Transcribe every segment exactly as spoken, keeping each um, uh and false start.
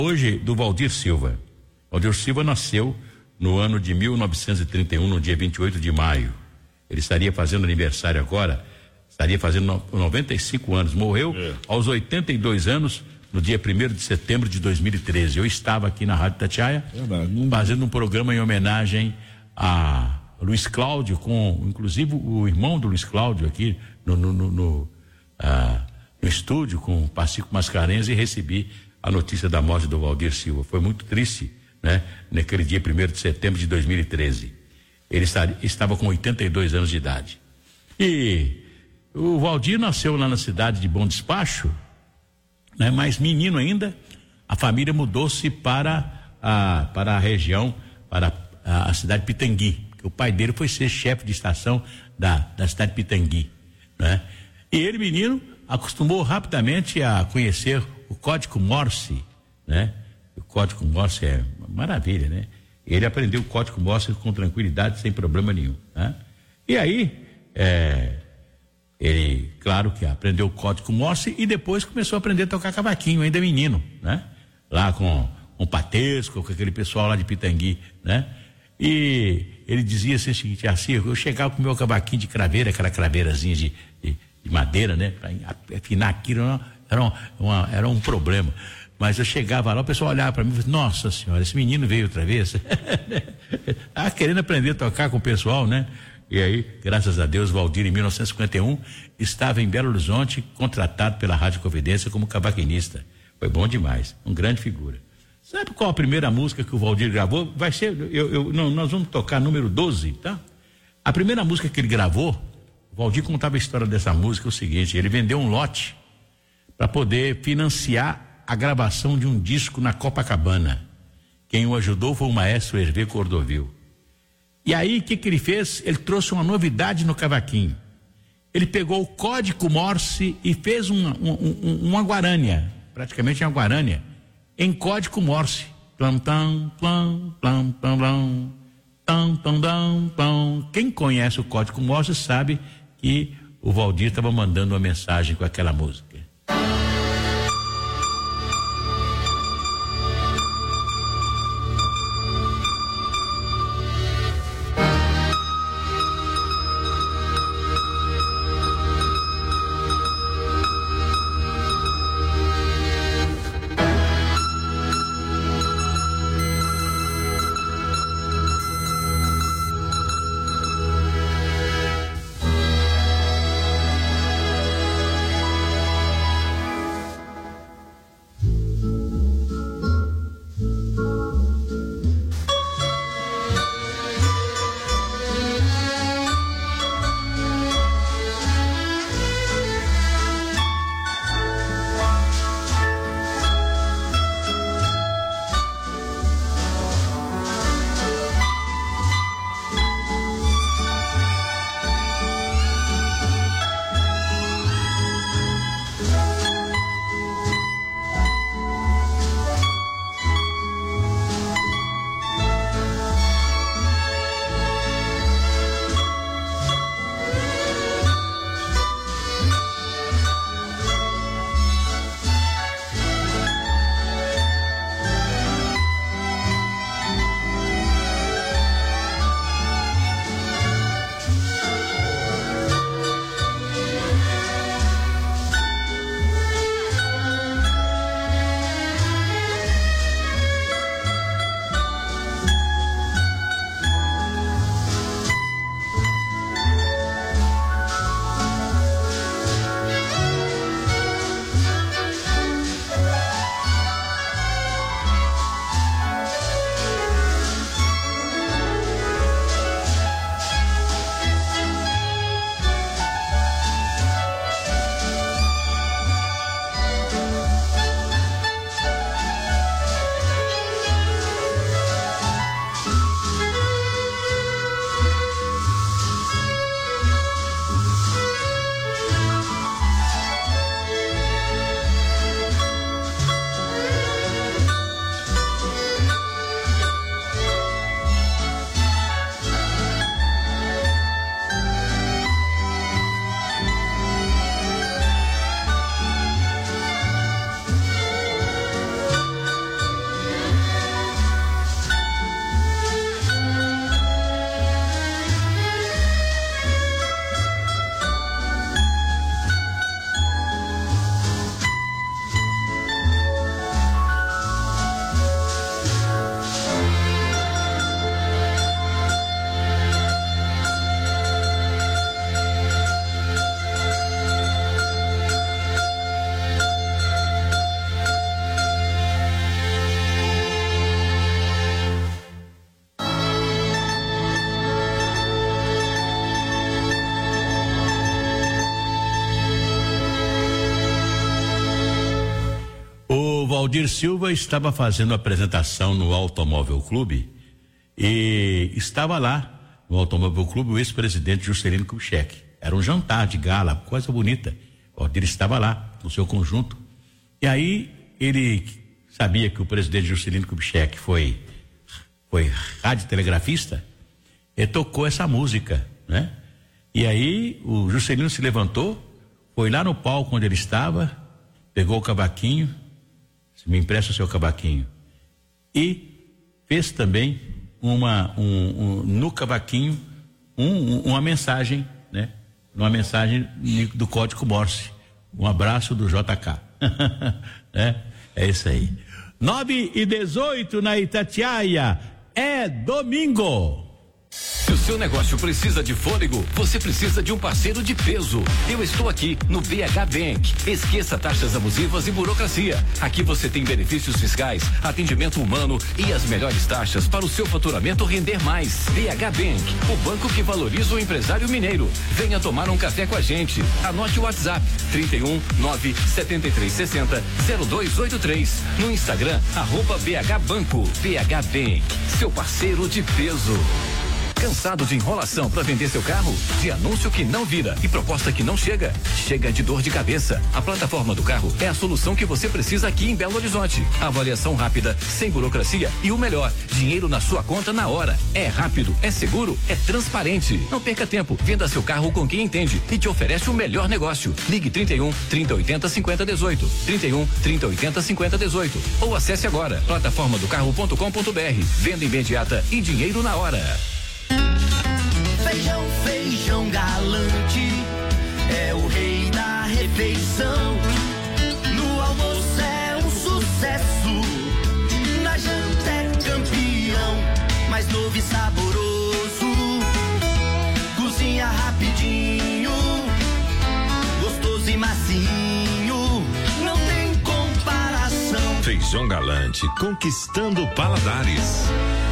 Hoje, do Valdir Silva. Valdir Silva nasceu no ano de mil novecentos e trinta e um, no dia vinte e oito de maio. Ele estaria fazendo aniversário agora, estaria fazendo noventa e cinco anos. Morreu é. aos oitenta e dois anos, no dia primeiro de setembro de dois mil e treze. Eu estava aqui na Rádio Itatiaia, é, fazendo um programa em homenagem a Luiz Cláudio, com inclusive o irmão do Luiz Cláudio aqui no, no, no, no, ah, no estúdio com o Pacifico Mascarenhas, e recebi a notícia da morte do Valdir Silva. Foi muito triste, né? Naquele dia primeiro de setembro de dois mil e treze. Ele estaria, estava com oitenta e dois anos de idade. E o Valdir nasceu lá na cidade de Bom Despacho, né? Mas menino ainda, a família mudou-se para a, para a região, para a, a cidade de Pitangui, que o pai dele foi ser chefe de estação da, da cidade de Pitangui, né? E ele, menino, acostumou rapidamente a conhecer o código Morse, né? O código Morse é uma maravilha, né? Ele aprendeu o código Morse com tranquilidade, sem problema nenhum, né? E aí, é, ele, claro que aprendeu o código Morse e depois começou a aprender a tocar cavaquinho, ainda menino, né? Lá com o Patesco, com aquele pessoal lá de Pitangui, né? E ele dizia assim, o seguinte, assim, eu chegava com o meu cavaquinho de craveira, aquela craveirazinha de, de, de madeira, né? Para afinar aquilo, era um, uma, era um problema. Mas eu chegava lá, o pessoal olhava para mim e falava, nossa senhora, esse menino veio outra vez. Ah, querendo aprender a tocar com o pessoal, né? E aí, graças a Deus, Valdir, em mil novecentos e cinquenta e um, estava em Belo Horizonte, contratado pela Rádio Confidência como cavaquinista. Foi bom demais, um grande figura. Sabe qual a primeira música que o Valdir gravou? Vai ser, eu, eu, não, nós vamos tocar número doze, tá? A primeira música que ele gravou, o Valdir contava a história dessa música, o seguinte, ele vendeu um lote para poder financiar a gravação de um disco na Copacabana. Quem o ajudou foi o maestro Hervé Cordovil. E aí, o que que ele fez? Ele trouxe uma novidade no cavaquinho. Ele pegou o código Morse e fez uma, uma, uma guarânia, praticamente uma guarânia, em código Morse. Plam, tam, plam, plam, plam, plam, tam, tam, tam, plam. Quem conhece o código Morse sabe que o Valdir estava mandando uma mensagem com aquela música. Valdir Silva estava fazendo apresentação no Automóvel Clube e estava lá no Automóvel Clube o ex-presidente Juscelino Kubitschek. Era um jantar de gala, coisa bonita. O Valdir estava lá no seu conjunto. E aí ele sabia que o presidente Juscelino Kubitschek foi foi radiotelegrafista e tocou essa música, né? E aí o Juscelino se levantou, foi lá no palco onde ele estava, pegou o cavaquinho, me empresta o seu cavaquinho, e fez também uma um, um, no cavaquinho um, um, uma mensagem, né? Uma mensagem do Código Morse, um abraço do J K. É, é isso aí. nove e dezoito na Itatiaia, é domingo. Se o seu negócio precisa de fôlego, você precisa de um parceiro de peso. Eu estou aqui no B H Bank. Esqueça taxas abusivas e burocracia. Aqui você tem benefícios fiscais, atendimento humano e as melhores taxas para o seu faturamento render mais. B H Bank, o banco que valoriza o empresário mineiro. Venha tomar um café com a gente. Anote o WhatsApp trinta e um, nove, setenta e três, sessenta, zero dois oito três. No Instagram, arroba B H Banco. B H Bank, seu parceiro de peso. Cansado de enrolação para vender seu carro? De anúncio que não vira e proposta que não chega? Chega de dor de cabeça. A plataforma do carro é a solução que você precisa aqui em Belo Horizonte. Avaliação rápida, sem burocracia e o melhor, dinheiro na sua conta na hora. É rápido, é seguro, é transparente. Não perca tempo, venda seu carro com quem entende e te oferece o melhor negócio. Ligue trinta e um, trinta, oitenta, cinquenta, dezoito. trinta e um, trinta, oitenta, cinquenta, dezoito. Ou acesse agora plataforma do carro ponto com ponto br. Venda imediata e dinheiro na hora. Feijão, feijão galante, é o rei da refeição. No almoço é um sucesso, na janta é campeão. Mais novo e saboroso, cozinha rapidinho, gostoso e macinho, não tem comparação. Feijão galante, conquistando paladares.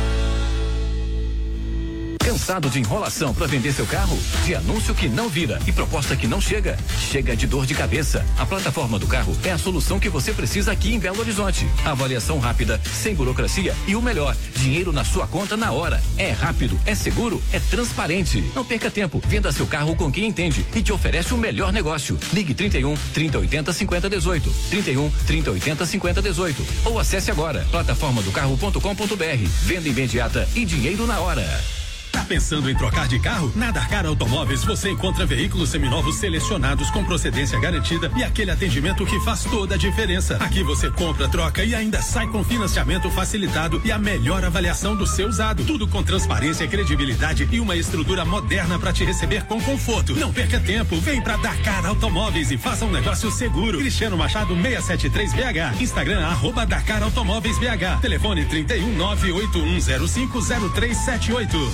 Cansado de enrolação para vender seu carro? De anúncio que não vira e proposta que não chega? Chega de dor de cabeça. A plataforma do carro é a solução que você precisa aqui em Belo Horizonte. Avaliação rápida, sem burocracia e o melhor, dinheiro na sua conta na hora. É rápido, é seguro, é transparente. Não perca tempo, venda seu carro com quem entende e te oferece o melhor negócio. Ligue trinta e um, trinta, oitenta, cinquenta, dezoito. trinta e um, trinta, oitenta, cinquenta, dezoito. Ou acesse agora plataforma do carro ponto com ponto br. Venda imediata e dinheiro na hora. Tá pensando em trocar de carro? Na Dakar Automóveis você encontra veículos seminovos selecionados com procedência garantida e aquele atendimento que faz toda a diferença. Aqui você compra, troca e ainda sai com financiamento facilitado e a melhor avaliação do seu usado. Tudo com transparência, credibilidade e uma estrutura moderna para te receber com conforto. Não perca tempo, vem pra Dakar Automóveis e faça um negócio seguro. Cristiano Machado seiscentos e setenta e três B H. Instagram arroba Dakar Automóveis B H. Telefone trinta e um, nove oito um zero cinco zero três sete oito.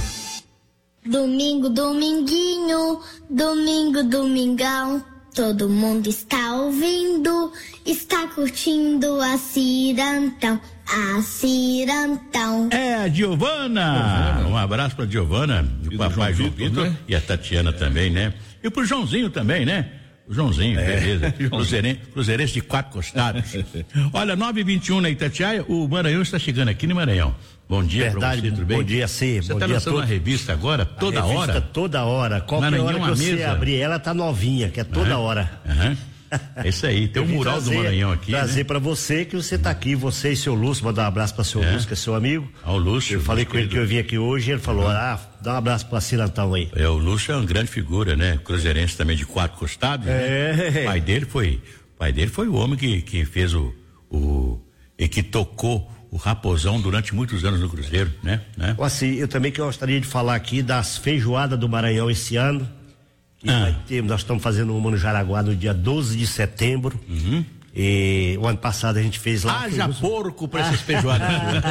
Domingo, dominguinho, domingo, domingão, todo mundo está ouvindo, está curtindo a Cirantão, a Cirantão. É a Giovana, um abraço pra Giovana, o papai João Vitor, né? E a Tatiana também, né? E pro Joãozinho também, né? O Joãozinho, é, beleza. Cruzeirense, Cruzeirense de quatro costados. Olha, nove e vinte e um na Itatiaia, o Maranhão está chegando aqui no Maranhão. Bom dia, verdade, pra você, tudo bem? Bom dia, sim. Você está lançando uma revista agora, toda a revista hora? Toda hora. Qualquer Maranhão, hora que você mesa. abrir ela, tá novinha, que é toda uhum. hora. Uhum. É isso aí, tem o um mural trazer, do Maranhão aqui. Trazer né? para você que você tá aqui, você e seu Lúcio, mandar um abraço para seu é. Lúcio, que é seu amigo. Ah, o Lúcio. Eu falei com ele que eu vim aqui hoje, ele falou, uhum. ah, dá um abraço para Cirantão aí. É, o Lúcio é uma grande figura, né? Cruzeirense também de quatro costados. É. Né? O pai dele foi, pai dele foi o homem que, que fez o, o e que tocou o Raposão durante muitos anos no Cruzeiro, né? né? Assim, eu também gostaria de falar aqui das feijoadas do Maranhão esse ano. Que ah. vai ter, nós estamos fazendo uma no Jaraguá no dia doze de setembro. Uhum. E o ano passado a gente fez lá. Haja porco para essas feijoadas.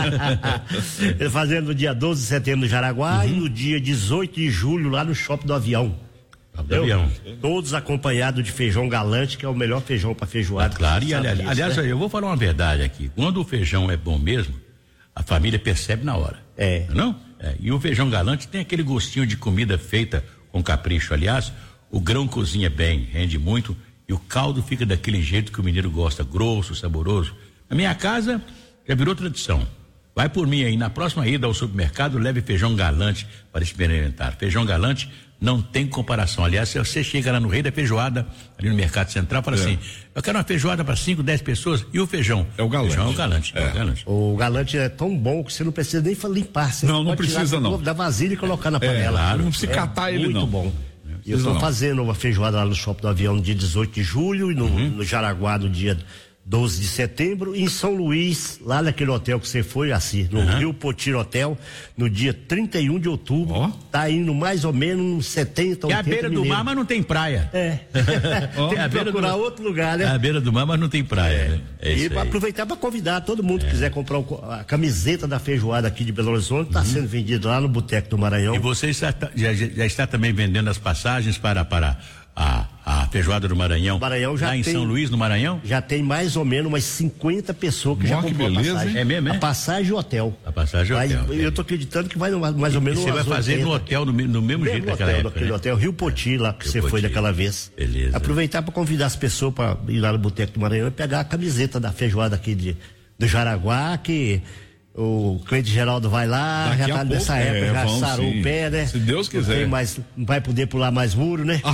Fazendo no dia doze de setembro no Jaraguá uhum. e no dia dezoito de julho lá no Shopping do Avião. Do avião. Todos acompanhados de feijão galante, que é o melhor feijão para feijoada. Ah, claro, e aliás, disso, aliás né? eu vou falar uma verdade aqui. Quando o feijão é bom mesmo, a família percebe na hora. É. Não? É. E o feijão galante tem aquele gostinho de comida feita com capricho. Aliás, o grão cozinha bem, rende muito e o caldo fica daquele jeito que o mineiro gosta, grosso, saboroso. A minha casa já virou tradição. Vai por mim aí, na próxima ida ao supermercado, leve feijão galante para experimentar. Feijão galante não tem comparação. Aliás, se você chega lá no Rei da Feijoada, ali no Mercado Central, fala é. assim, eu quero uma feijoada para cinco, dez pessoas, e o feijão? É o galante. Feijão é o galante, é. É o galante. O galante é tão bom que você não precisa nem limpar. Você não, não precisa não. Da vasilha e colocar na panela. É, claro, não precisa é catar ele muito não. Muito bom. E eu estou fazendo uma feijoada lá no Shopping do Avião no dia dezoito de julho e no, uhum. no Jaraguá no dia doze de setembro, e em São Luís, lá naquele hotel que você foi, assim, no uhum. Rio Potiro Hotel, no dia trinta e um de outubro, oh. tá indo mais ou menos uns setenta, oitenta É a beira do mar, mas não tem praia. É. oh. Tem que procurar do... outro lugar, né? É a beira do mar, mas não tem praia, é. né? É e aproveitar para convidar todo mundo é. que quiser comprar a camiseta da feijoada aqui de Belo Horizonte, tá uhum. sendo vendida lá no Boteco do Maranhão. E você já, já, já está também vendendo as passagens para, para a, a feijoada do Maranhão, Maranhão já lá em tem, São Luís, no Maranhão? Já tem mais ou menos umas cinquenta pessoas que Boa, já comprou que beleza, a passagem. É mesmo, é? A passagem e o hotel. A passagem e o hotel. Vai, eu tô acreditando que vai mais ou menos. E você vai fazer oitenta. No hotel, no, no mesmo jeito daquela época, naquele né? hotel Rio Poti, lá que Rio você Poti. Foi daquela vez. Beleza. Aproveitar para convidar as pessoas para ir lá no Boteco do Maranhão e pegar a camiseta da feijoada aqui de, do Jaraguá, que o Cleide Geraldo vai lá, daqui já tá nessa época, é, já sarou sim. o pé, né? Se Deus quiser. Não, tem mais, não vai poder pular mais muro, né?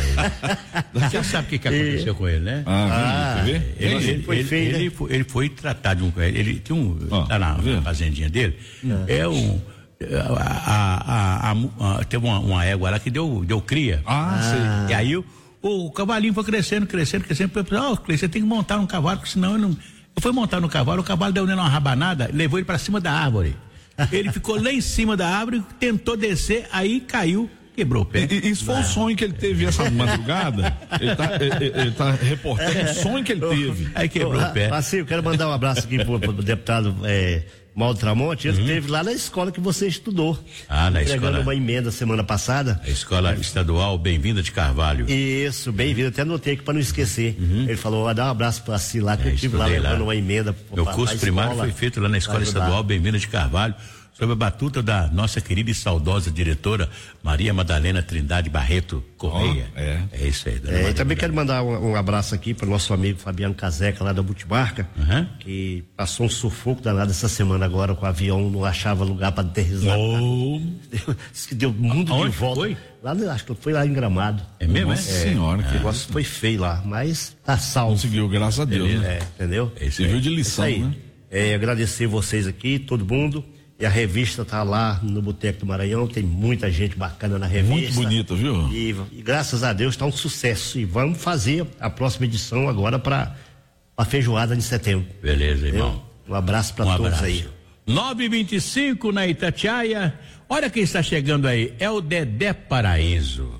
Você sabe o que, que aconteceu e... com ele, né? Ah, ah ele, ele, ele, foi feio, ele, né? ele, foi, ele foi tratado de um. Ele tinha um. Ah, tá na vê? fazendinha dele. Ah. É um. A, a, a, a, teve uma, uma égua lá que deu, deu cria. Ah, ah. E aí o, o cavalinho foi crescendo, crescendo, crescendo. Ó, oh, você tem que montar um cavalo, porque senão eu não. Eu fui montar no cavalo, o cavalo deu nele uma rabanada, levou ele para cima da árvore. Ele ficou lá em cima da árvore, tentou descer, aí caiu, quebrou o pé. E, e isso foi um sonho que ele teve essa madrugada? Ele tá, ele, ele tá reportando um sonho que ele teve. Aí quebrou o pé. Assim, eu quero mandar um abraço aqui pro, pro deputado é, Mauro Tramonte, ele uhum. esteve lá na escola que você estudou. Ah, na escola. Entregando uma emenda semana passada. A escola estadual Bem-vinda de Carvalho. Isso, bem-vindo, até anotei aqui para não esquecer. Uhum. Ele falou, ah, dá um abraço para si lá, que é, eu estive lá levando uma emenda. Meu pra, curso pra primário foi feito lá na escola estadual Bem-vinda de Carvalho, sob a batuta da nossa querida e saudosa diretora Maria Madalena Trindade Barreto Correia. Oh, é. é isso aí. É, e também quero mandar um, um abraço aqui para o nosso amigo Fabiano Caseca, lá da Multimarca, uhum. que passou um sufoco danado essa semana agora com o avião, não achava lugar para aterrissar. Oh. Disse que deu muito de volta. Foi? Lá, acho que foi lá em Gramado. É mesmo? Nossa é? senhora. É, que o negócio foi feio lá, mas tá salvo. Conseguiu, graças a Deus. Beleza, né? É, entendeu? Você viu de lição, aí, né? É, agradecer vocês aqui, todo mundo. E a revista tá lá no Boteco do Maranhão, tem muita gente bacana na revista. Muito bonita, viu? E, e graças a Deus tá um sucesso. E vamos fazer a próxima edição agora para a feijoada de setembro. Beleza, irmão. Entendeu? Um abraço para um todos abraço. aí. nove e vinte e cinco na Itatiaia. Olha quem está chegando aí, é o Dedé Paraíso.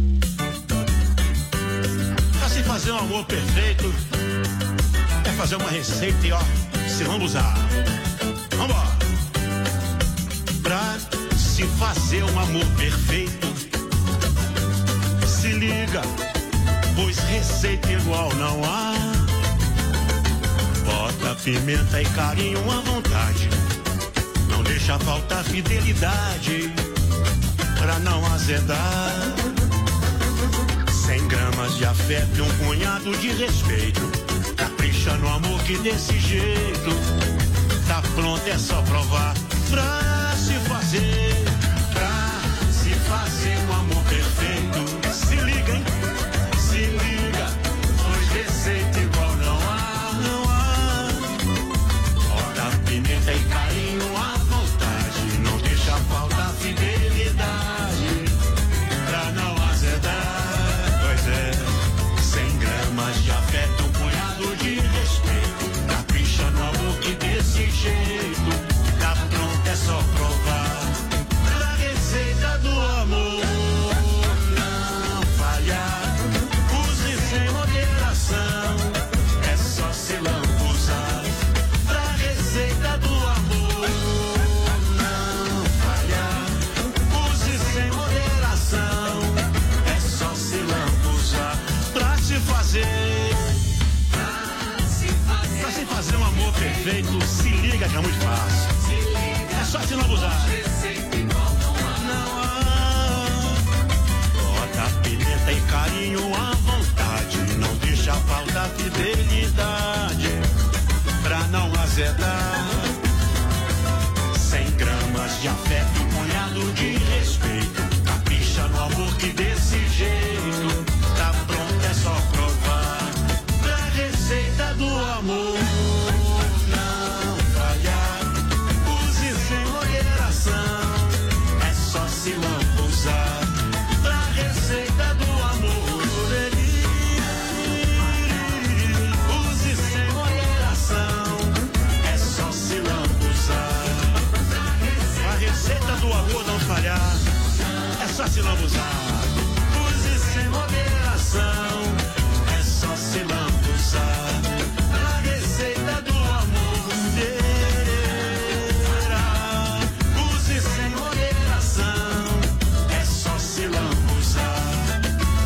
Pra se fazer um amor perfeito, é fazer uma receita e ó, se vamos usar. Vambora! Pra se fazer um amor perfeito, se liga, pois receita igual não há. Bota pimenta e carinho à vontade, não deixa faltar fidelidade, pra não azedar. Cem gramas de afeto e um punhado de respeito, capricha no amor que desse jeito tá pronto, é só provar. Pra se fazer, pra se fazer um amor perfeito, se liga, hein? Se liga, pois receita igual não há, não há. Bota pimenta e carinho à vontade, não deixa faltar fidelidade, pra não azedar. Pois é, cem gramas de afeto, um punhado de respeito, capricha no amor que desse jeito é só provar. A receita do amor não falhar, use sem moderação, é só se lambuzar. A receita do amor não falhar, use sem moderação, é só se lambuzar. Pra se fazer, pra se fazer um amor perfeito, se liga que é muito fácil. É só se não abusar. Não há. Bota pimenta e carinho à vontade, não deixa faltar fidelidade, pra coração, é só se lambuzar. A receita do amor mundeira, use sem moderação, é só se lambuzar.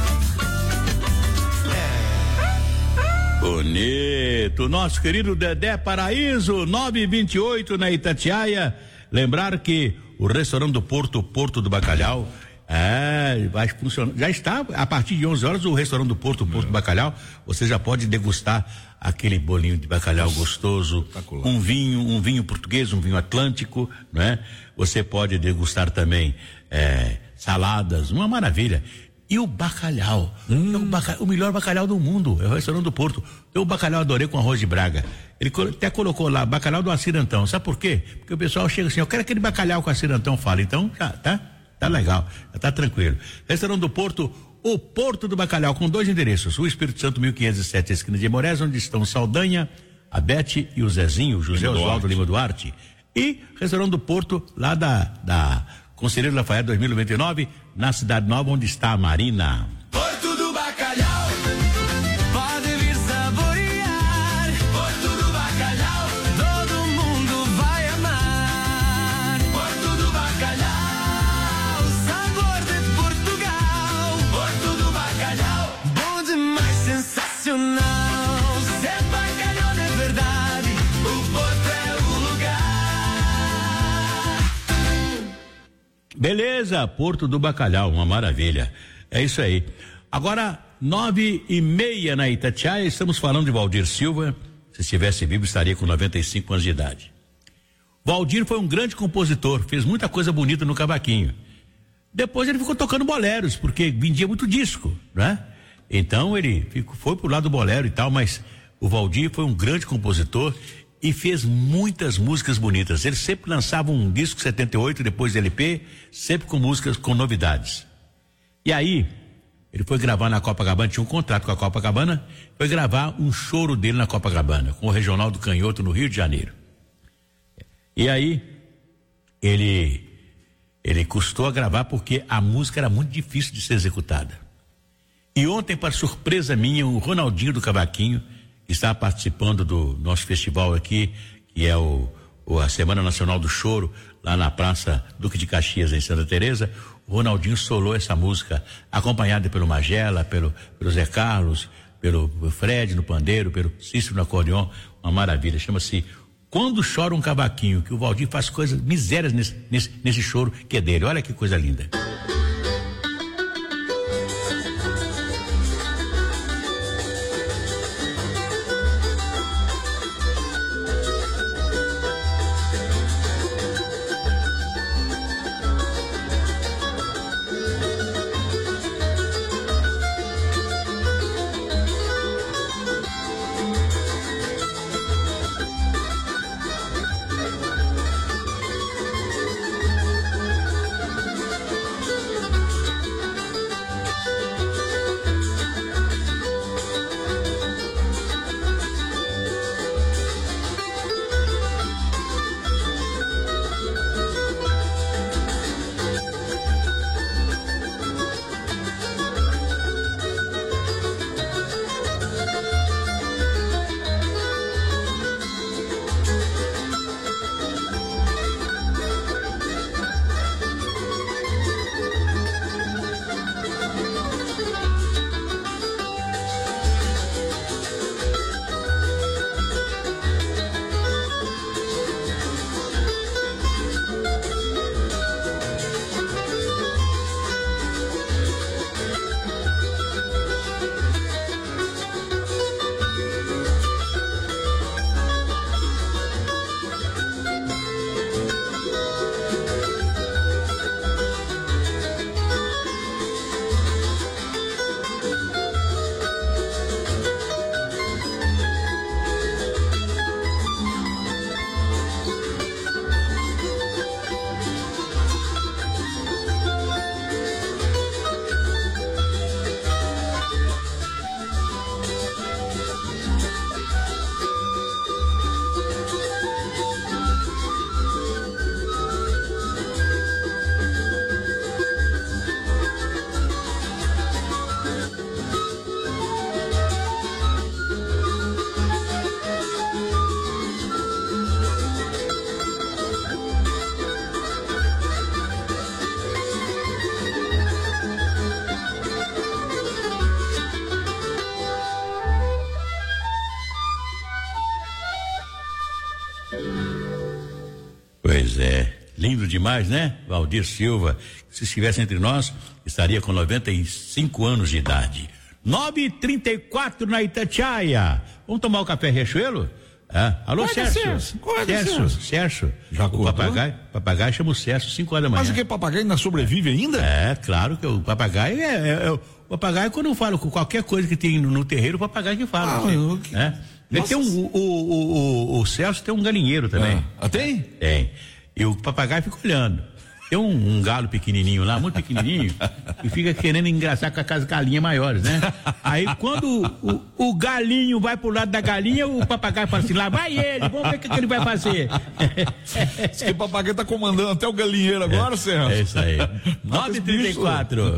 É. Bonito, nosso querido Dedé Paraíso, nove e vinte e oito na Itatiaia. Lembrar que o restaurante do Porto, Porto do Bacalhau, é, vai funcionar. Já está, a partir de onze horas, o restaurante do Porto, Porto é. do Bacalhau, você já pode degustar aquele bolinho de bacalhau gostoso, um vinho, um vinho português, um vinho atlântico, né? Você pode degustar também é, saladas, uma maravilha. E o bacalhau, hum. é o, baca, o melhor bacalhau do mundo, é o restaurante do Porto. Eu o bacalhau adorei com arroz de Braga. Ele até colocou lá, bacalhau do Acirantão. Sabe por quê? Porque o pessoal chega assim, eu quero aquele bacalhau com Acirantão, fala. Então, já, tá, tá legal, já tá tranquilo. Restaurante do Porto, o Porto do Bacalhau, com dois endereços. O Espírito Santo mil quinhentos e sete, esquina de Moraes, onde estão Saldanha, a Bete e o Zezinho, José Oswaldo Lima Duarte. E restaurante do Porto, lá da, da Conselheiro Lafayette dois mil e noventa e nove, na Cidade Nova, onde está a Marina. Porto do Bacalhau, pode vir saborear. Porto do Bacalhau, todo mundo vai amar. Porto do Bacalhau, sabor de Portugal. Porto do Bacalhau, bom demais, sensacional. Se é bacalhau de verdade, o Porto é o lugar. Beleza, Porto do Bacalhau, uma maravilha. É isso aí. Agora, nove e meia na Itatiaia, estamos falando de Valdir Silva. Se estivesse vivo, estaria com noventa e cinco anos de idade. Valdir foi um grande compositor, fez muita coisa bonita no cavaquinho. Depois ele ficou tocando boleros, porque vendia muito disco, né? Então ele ficou, foi pro lado do bolero e tal, mas o Valdir foi um grande compositor e fez muitas músicas bonitas. Ele sempre lançava um disco setenta e oito, depois L P, sempre com músicas com novidades. E aí, ele foi gravar na Copacabana, tinha um contrato com a Copacabana, foi gravar um choro dele na Copacabana, com o Regional do Canhoto, no Rio de Janeiro. E aí, ele, ele custou a gravar porque a música era muito difícil de ser executada. E ontem, para surpresa minha, o Ronaldinho do Cavaquinho, que está participando do nosso festival aqui, que é o, o a Semana Nacional do Choro, lá na Praça Duque de Caxias, em Santa Teresa, o Ronaldinho solou essa música, acompanhada pelo Magela, pelo, pelo Zé Carlos, pelo Fred no pandeiro, pelo Cícero no acordeon, uma maravilha, chama-se Quando Chora um Cavaquinho, que o Valdir faz coisas misérias nesse, nesse, nesse choro que é dele, olha que coisa linda. Pois é, lindo demais, né? Valdir Silva, se estivesse entre nós, estaria com noventa e cinco anos de idade. nove e trinta e quatro na Itatiaia. Vamos tomar o café Riachuelo? Ah, alô, Sérgio. Sérgio. Sérgio, Sérgio. Já o papagaio, papagaio chama o Sérgio, cinco horas da manhã. Mas o que, papagaio ainda sobrevive ainda? É, claro que o papagaio é, é, é o papagaio, quando eu falo com qualquer coisa que tem no, no terreiro, o papagaio que fala. Ah, eu, que... é. Ele tem um, o, o, o, o Celso tem um galinheiro também. Ah, tem? Tem. E o papagaio fica olhando. Tem um, um galo pequenininho lá, muito pequenininho, e fica querendo engraçar com as galinhas maiores, né? Aí quando o, o, o galinho vai pro lado da galinha, o papagaio fala assim, lá vai ele, vamos ver o que, que ele vai fazer. Diz que o papagaio tá comandando até o galinheiro agora, é, Sérgio. É isso aí. nove e trinta e quatro.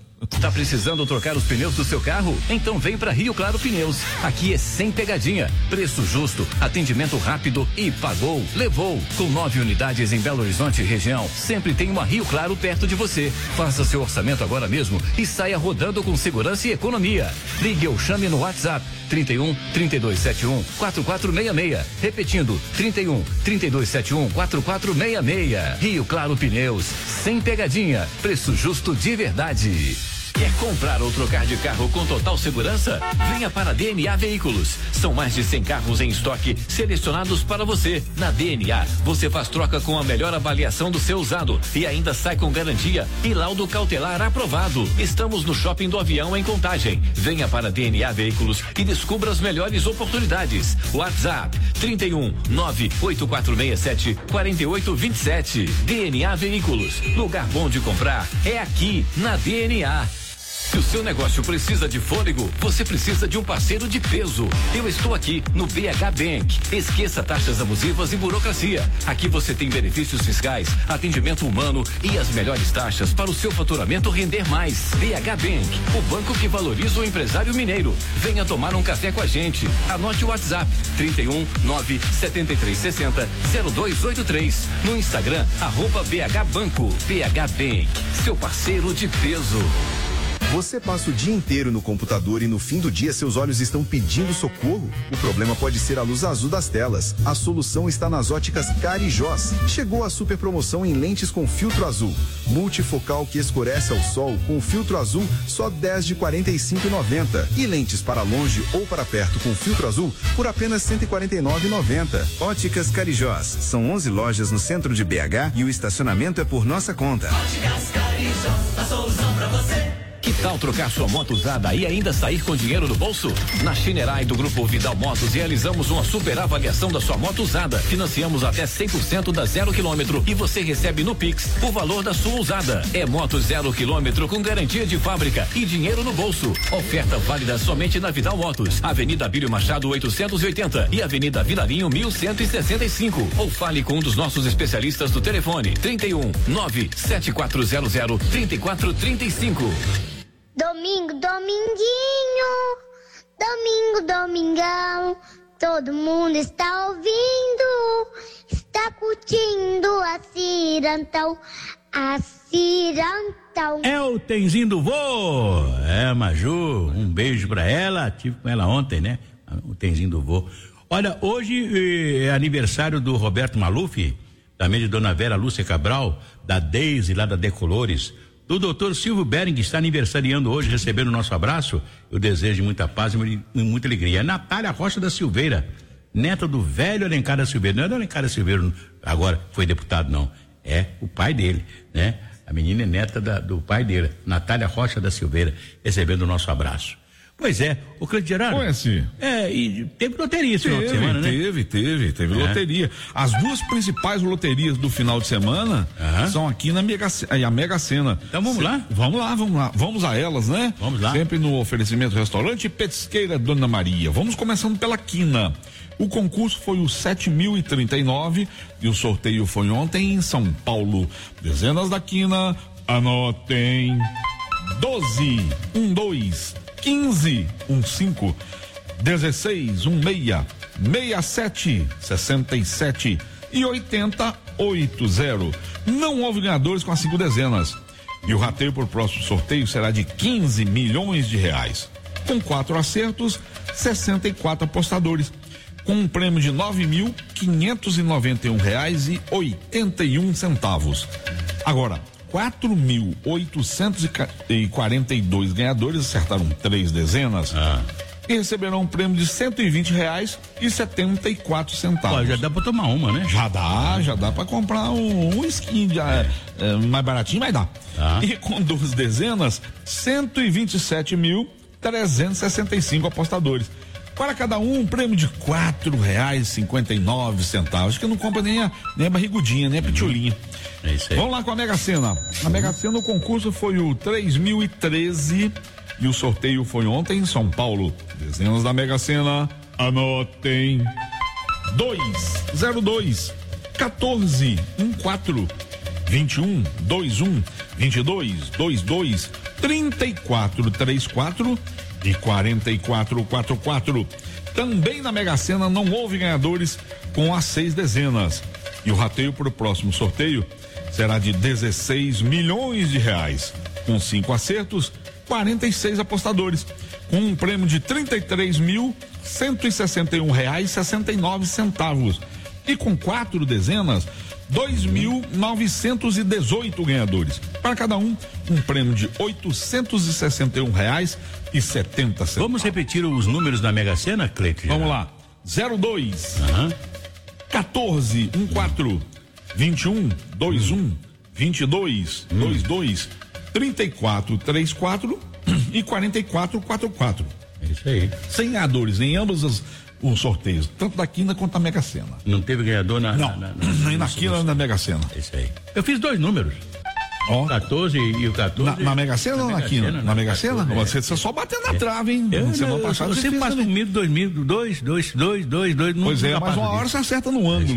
Tá precisando trocar os pneus do seu carro? Então vem pra Rio Claro Pneus. Aqui é sem pegadinha, preço justo, atendimento rápido e pagou, levou. Com nove unidades em Belo Horizonte e região, sempre tem uma Rio Claro perto de você. Faça seu orçamento agora mesmo e saia rodando com segurança e economia. Ligue ou chame no WhatsApp trinta e um, trinta e dois setenta e um, quarenta e quatro sessenta e seis. Repetindo, trinta e um, trinta e dois setenta e um, quarenta e quatro sessenta e seis. Rio Claro Pneus, sem pegadinha, preço justo de verdade. Quer comprar ou trocar de carro com total segurança? Venha para a D N A Veículos. São mais de cem carros em estoque selecionados para você. Na D N A, você faz troca com a melhor avaliação do seu usado e ainda sai com garantia e laudo cautelar aprovado. Estamos no Shopping do Avião em Contagem. Venha para a D N A Veículos e descubra as melhores oportunidades. WhatsApp trinta e um, nove oito quatro seis sete, quatro oito dois sete. D N A Veículos. Lugar bom de comprar é aqui na D N A. Se o seu negócio precisa de fôlego, você precisa de um parceiro de peso. Eu estou aqui no B H Bank. Esqueça taxas abusivas e burocracia. Aqui você tem benefícios fiscais, atendimento humano e as melhores taxas para o seu faturamento render mais. B H Bank, o banco que valoriza o empresário mineiro. Venha tomar um café com a gente. Anote o WhatsApp trinta e um, nove setenta e três sessenta, zero dois oito três. No Instagram, arroba B H Banco. B H Bank, seu parceiro de peso. Você passa o dia inteiro no computador e no fim do dia seus olhos estão pedindo socorro? O problema pode ser a luz azul das telas. A solução está nas óticas Carijós. Chegou a super promoção em lentes com filtro azul. Multifocal que escurece ao sol com filtro azul só dez de quarenta e cinco reais e noventa centavos. E lentes para longe ou para perto com filtro azul por apenas cento e quarenta e nove reais e noventa centavos. Óticas Carijós. São onze lojas no centro de B H e o estacionamento é por nossa conta. Óticas Carijós, a solução para você. Que tal trocar sua moto usada e ainda sair com dinheiro no bolso? Na Chinerai do Grupo Vidal Motos realizamos uma super avaliação da sua moto usada. Financiamos até cem por cento da zero quilômetro e você recebe no Pix o valor da sua usada. É moto zero quilômetro com garantia de fábrica e dinheiro no bolso. Oferta válida somente na Vidal Motos, Avenida Abílio Machado oitocentos e oitenta e Avenida Vilarinho mil cento e sessenta e cinco. Ou fale com um dos nossos especialistas do telefone trinta e um, nove sete quatro zero zero, três quatro três cinco. Domingo, dominguinho, domingo, domingão, todo mundo está ouvindo, está curtindo a cirantão, a cirantão. É o Tenzinho do Vô, é, Maju, um beijo pra ela, tive com ela ontem, né? O Tenzinho do Vô. Olha, hoje é aniversário do Roberto Maluf, também de Dona Vera Lúcia Cabral, da Deise lá da Decolores, do doutor Silvio Bering, que está aniversariando hoje, recebendo o nosso abraço. Eu desejo muita paz e muita alegria. Natália Rocha da Silveira, neta do velho Alencar da Silveira. Não é do Alencar da Silveira, agora foi deputado, não. É o pai dele, né? A menina é neta da, do pai dele, Natália Rocha da Silveira, recebendo o nosso abraço. Pois é, o Cleiton Gerardo. Conhece. É, e teve loteria esse final de semana, né? Teve, teve, teve é. loteria. As duas principais loterias do final de semana uhum. são aqui na Mega, a Mega Sena. Então vamos Se, lá? Vamos lá, vamos lá. Vamos a elas, né? Vamos lá. Sempre no oferecimento Restaurante Petisqueira Dona Maria. Vamos começando pela quina. O concurso foi o sete mil e trinta e nove e o sorteio foi ontem em São Paulo. Dezenas da quina, anotem: doze, um, dois, quinze, um, cinco, dezesseis, um, seis, sessenta e sete, sessenta e sete e oitenta, oitenta. Não houve ganhadores com as cinco dezenas. E o rateio por próximo sorteio será de quinze milhões de reais. Com quatro acertos, sessenta e quatro apostadores. com um prêmio de nove mil quinhentos e noventa e um reais e oitenta e um centavos. Agora, quatro mil oitocentos e quarenta e dois ganhadores acertaram três dezenas ah. e receberão um prêmio de cento e vinte reais e setenta e quatro centavos. Pô, já dá pra tomar uma, né? Já dá, já dá pra comprar um, um skin de, é. É, mais baratinho, mas dá. Ah. E com duas dezenas, cento e vinte e sete mil trezentos e sessenta e cinco apostadores. Para cada um, um prêmio de quatro reais e cinquenta e nove centavos. Acho que não compra nem a, nem a barrigudinha, nem a pitiolinha. É isso aí. Vamos lá com a Mega Sena. A Mega Sena, o concurso foi o três mil e treze e o sorteio foi ontem em São Paulo. Dezenas da Mega Sena, anotem: dois, zero dois, quatorze, quatorze, vinte e um, vinte e um, vinte e dois, vinte e dois, trinta e quatro, trinta e quatro e quarenta e quatro, quarenta e quatro. Também na Mega Sena não houve ganhadores com as seis dezenas. E o rateio para o próximo sorteio será de dezesseis milhões de reais. Com cinco acertos, quarenta e seis apostadores. Com um prêmio de trinta e três mil cento e sessenta e um reais e sessenta e nove centavos. E com quatro dezenas, dois mil novecentos e dezoito ganhadores. Para cada um, um prêmio de oitocentos e sessenta e um reais e setenta centavos. Vamos repetir os números da Mega Sena, Cleito? Vamos lá. zero dois, uhum. quatorze, quatorze, vinte e um, vinte e um, vinte e dois, vinte e dois, trinta e quatro, trinta e quatro e quarenta e quatro, quarenta e quatro. É isso aí. Sem ganhadores em ambos os, os sorteios, tanto da Quina quanto da Mega Sena. Não teve ganhador na. Não, na, na, na, nem na Quina nem na Mega Sena. É isso aí. Eu fiz dois números. Ó. Oh. quatorze e o quatorze. Na, na Mega Sena ou na Quina? Na, na Mega Sena? É. Você, você só batendo na é. trave, hein? Eu, Semana eu, passada você passa comigo dois mil, dois, dois, dois, dois, dois. Pois é, mas uma hora você acerta no ângulo.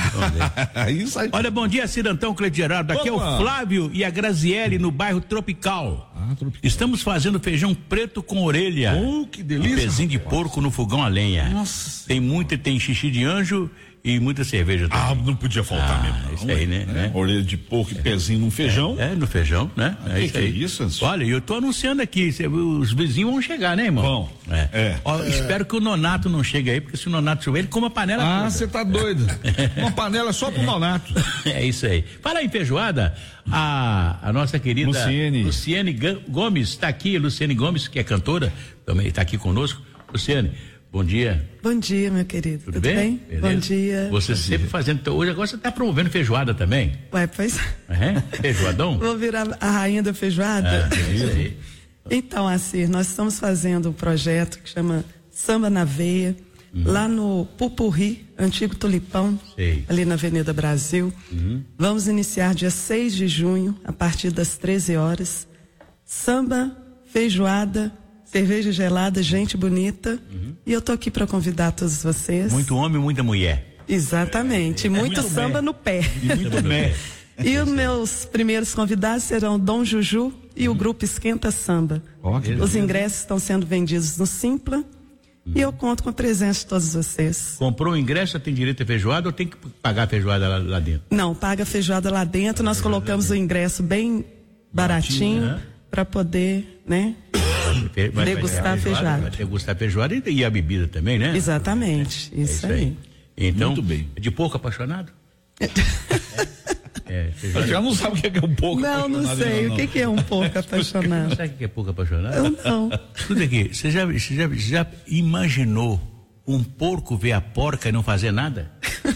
É isso aí. Olha, bom dia, Cirantão, Cleide Gerardo. Aqui Opa. é o Flávio e a Graziele no bairro Tropical. Ah, Tropical. Estamos fazendo feijão preto com orelha. Oh, que delícia. E pezinho de porco no fogão a lenha. Nossa. Tem muito, tem xixi de anjo e muita cerveja também. Ah, não podia faltar ah, mesmo. Não, isso aí, né? É. né? Orelha de porco e pezinho no feijão. É, é no feijão, né? Ah, é que isso aí. isso? Olha, eu tô anunciando aqui, cê, os vizinhos vão chegar, né, irmão? Vão. É. é. Ó, é. Espero que o Nonato não chegue aí, porque se o Nonato chover, ele come a panela ah, toda. Ah, você tá doido. Uma panela só pro Nonato. É isso aí. Fala em feijoada, a, a nossa querida Luciene, Luciene Gomes está aqui, Luciene Gomes, que é cantora, também está aqui conosco. Luciene, bom dia. Bom dia, meu querido. Tudo, Tudo bem? bem? Bom dia. Você Bom sempre dia. fazendo. Hoje agora você está promovendo feijoada também? Ué, pois. É? Feijoadão? Vou virar a rainha da feijoada. Ah, é isso aí. Então, Assir, nós estamos fazendo um projeto que chama Samba na Veia, uhum. lá no Pupurri, antigo Tulipão, Sei. ali na Avenida Brasil. Uhum. Vamos iniciar dia seis de junho, a partir das treze horas. Samba, feijoada, cerveja gelada, gente bonita. Uhum. E eu tô aqui para convidar todos vocês. Muito homem, muita mulher. Exatamente. É, muito, muito samba bem. no pé. E muito bem. E os meus primeiros convidados serão Dom Juju e o grupo Esquenta Samba. Oh, os ingressos estão sendo vendidos no Simpla. Uhum. E eu conto com a presença de todos vocês. Comprou o ingresso, tem direito a feijoada ou tem que pagar a feijoada lá, lá dentro? Não, paga a feijoada lá dentro. Nós colocamos o ingresso bem baratinho, baratinho né? para poder, né? Vai, vai degustar a feijoada. Vai degustar a feijoada e, e a bebida também, né? Exatamente, é, isso, é isso aí. aí. Então, muito bem. De porco apaixonado? É. É, você já não sabe o que é um porco não, apaixonado. Não, não sei. Não. O que é um porco apaixonado? Não sabe o que é porco apaixonado? Eu não. Escuta aqui, você já, você já, você já imaginou um porco ver a porca e não fazer nada?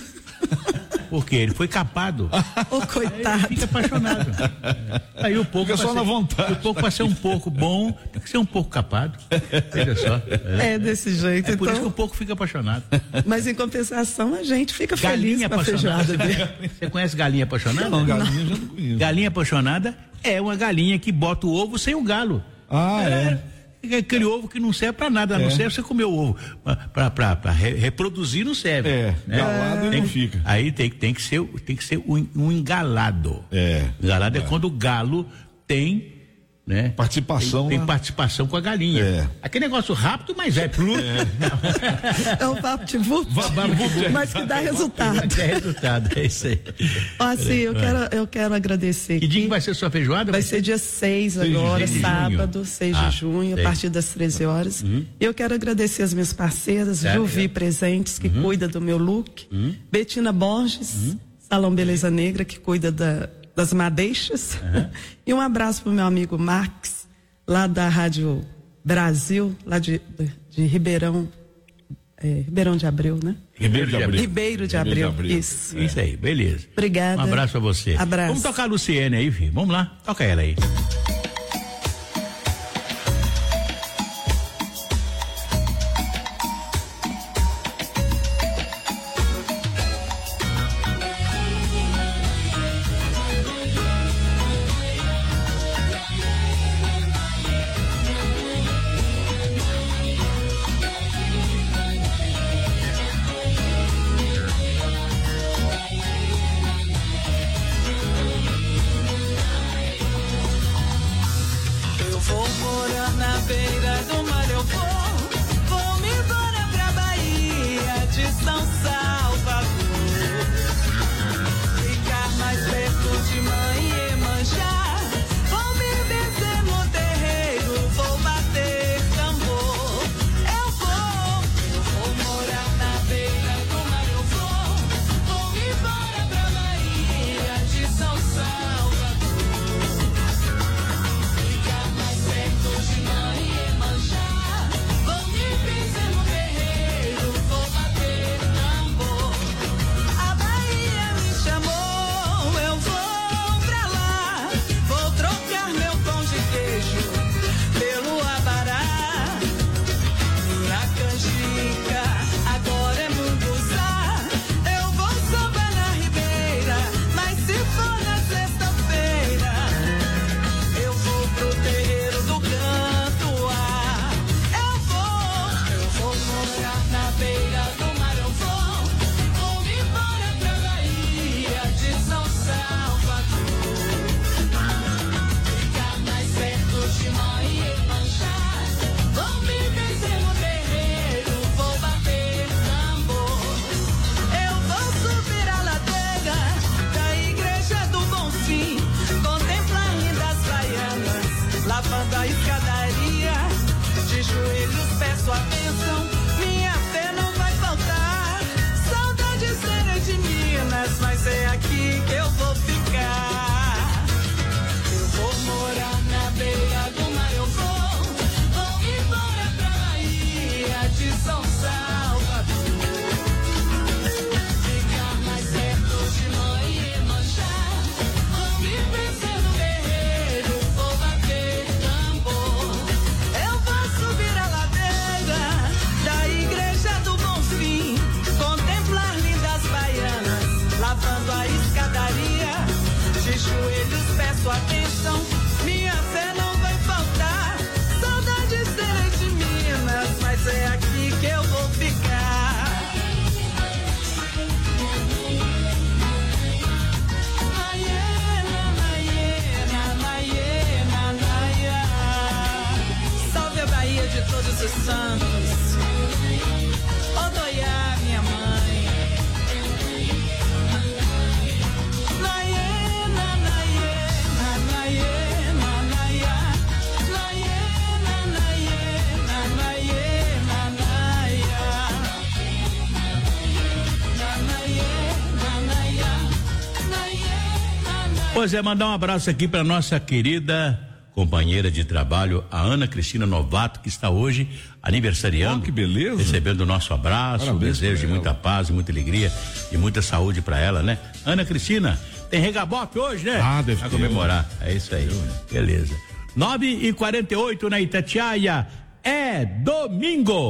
Por quê? Ele foi capado. Ô, oh, coitado. Ele fica apaixonado. Aí o porco. Fica só ser, na vontade. O porco, para ser um porco bom, tem que ser um porco capado. Veja só. É, é desse jeito. É por então... isso que o porco fica apaixonado. Mas em compensação, a gente fica galinha feliz com a feijoada dele. Você conhece galinha apaixonada? Não, galinha já não conheço. Galinha apaixonada é uma galinha que bota o ovo sem o galo. Ah, é. é. É aquele ovo que não serve pra nada, a é. não serve você comer o ovo. Pra, pra, pra re, reproduzir não serve. É, né? galado tem, não fica. Aí tem, tem que ser, tem que ser um, um engalado. É. Engalado é. é quando o galo tem, né? Participação. Tem, tem né? participação com a galinha. É. Aquele negócio rápido, mas é pluto. É um vapt-vupt, mas que dá resultado. Dá resultado, é isso aí. Ó, sim, eu quero, eu quero agradecer. Que dia que vai ser sua feijoada? Vai ser dia seis agora, sábado, seis de junho, a partir das treze horas. Uhum. Eu quero agradecer as minhas parceiras, Sério? Juvi Presentes, que Uhum. cuida do meu look, Uhum. Betina Borges, Uhum. Salão Beleza Negra, que cuida da, das madeixas. Uhum. E um abraço pro meu amigo Max, lá da Rádio Brasil, lá de, de Ribeirão, é, Ribeirão de Abreu, né? Ribeiro de Abreu. Ribeiro de Abreu, isso. É. Isso aí, beleza. Obrigada. Um abraço pra você. Abraço. Vamos tocar a Luciene aí, filho. Vamos lá, toca ela aí. Eu vou morar na beira do mar, eu vou, vou me embora pra Bahia de São Salvador. Ficar mais perto de mãe e manjar, vou me benzer no terreiro, vou bater tambor. Eu vou, eu vou morar na beira do mar, eu vou, vou me embora pra Bahia de São Salvador. De mãe e manjar, vou me benzer no terreiro, vou bater tambor. A Bahia me chamou, eu vou pra lá, vou trocar meu pão de queijo pelo abará. Minha canjica agora é munguzá, eu vou sambar na ribeira, mas se for na sexta-feira, eu vou pro terreiro do canto ar. Eu vou, eu vou morar na beira do mar, eu vou, vou me embora pra Bahia de São Salvador. Ficar mais perto de mãe e manjar, vou me benzer no terreiro, vou bater tambor. Eu vou subir a ladeira da igreja do Bonfim, contemplar lindas baianas, lavando a escadaria, de joelhos peço a bênção, minha fé não vai faltar. Saudades serei de Minas, mas é aqui que eu vou ficar. Eu vou morar na beira do mar, eu vou, vou embora pra Bahia de São Salvador. Ficar mais perto de mãe e manjar, vou me benzer no terreiro, vou bater tambor. Eu vou subir a ladeira da igreja do Bonfim, contemplar lindas baianas, lavando a escadaria, de joelhos peço atenção, minha fé não vai faltar. Saudades serei de Minas, mas é aqui que eu vou ficar. Salve a Bahia de todos os santos, Odoiá, minha mãe. Naiê, nanaiê, nanaiê, nanaiá. Naiê, nanaiê, nanaiê, nanaiá. Nanaiê, nanaiá. Naiê, nanaiá. Pois é, mandar um abraço aqui para nossa querida companheira de trabalho, a Ana Cristina Novato, que está hoje aniversariando. Oh, que beleza. Recebendo o nosso abraço, um Parabéns desejo de pra muita ela. paz, muita alegria e muita saúde para ela, né? Ana Cristina, tem regabope hoje, né? Ah, deve Vai ter. comemorar. É isso aí. Beleza. nove e quarenta e oito na Itatiaia. É domingo.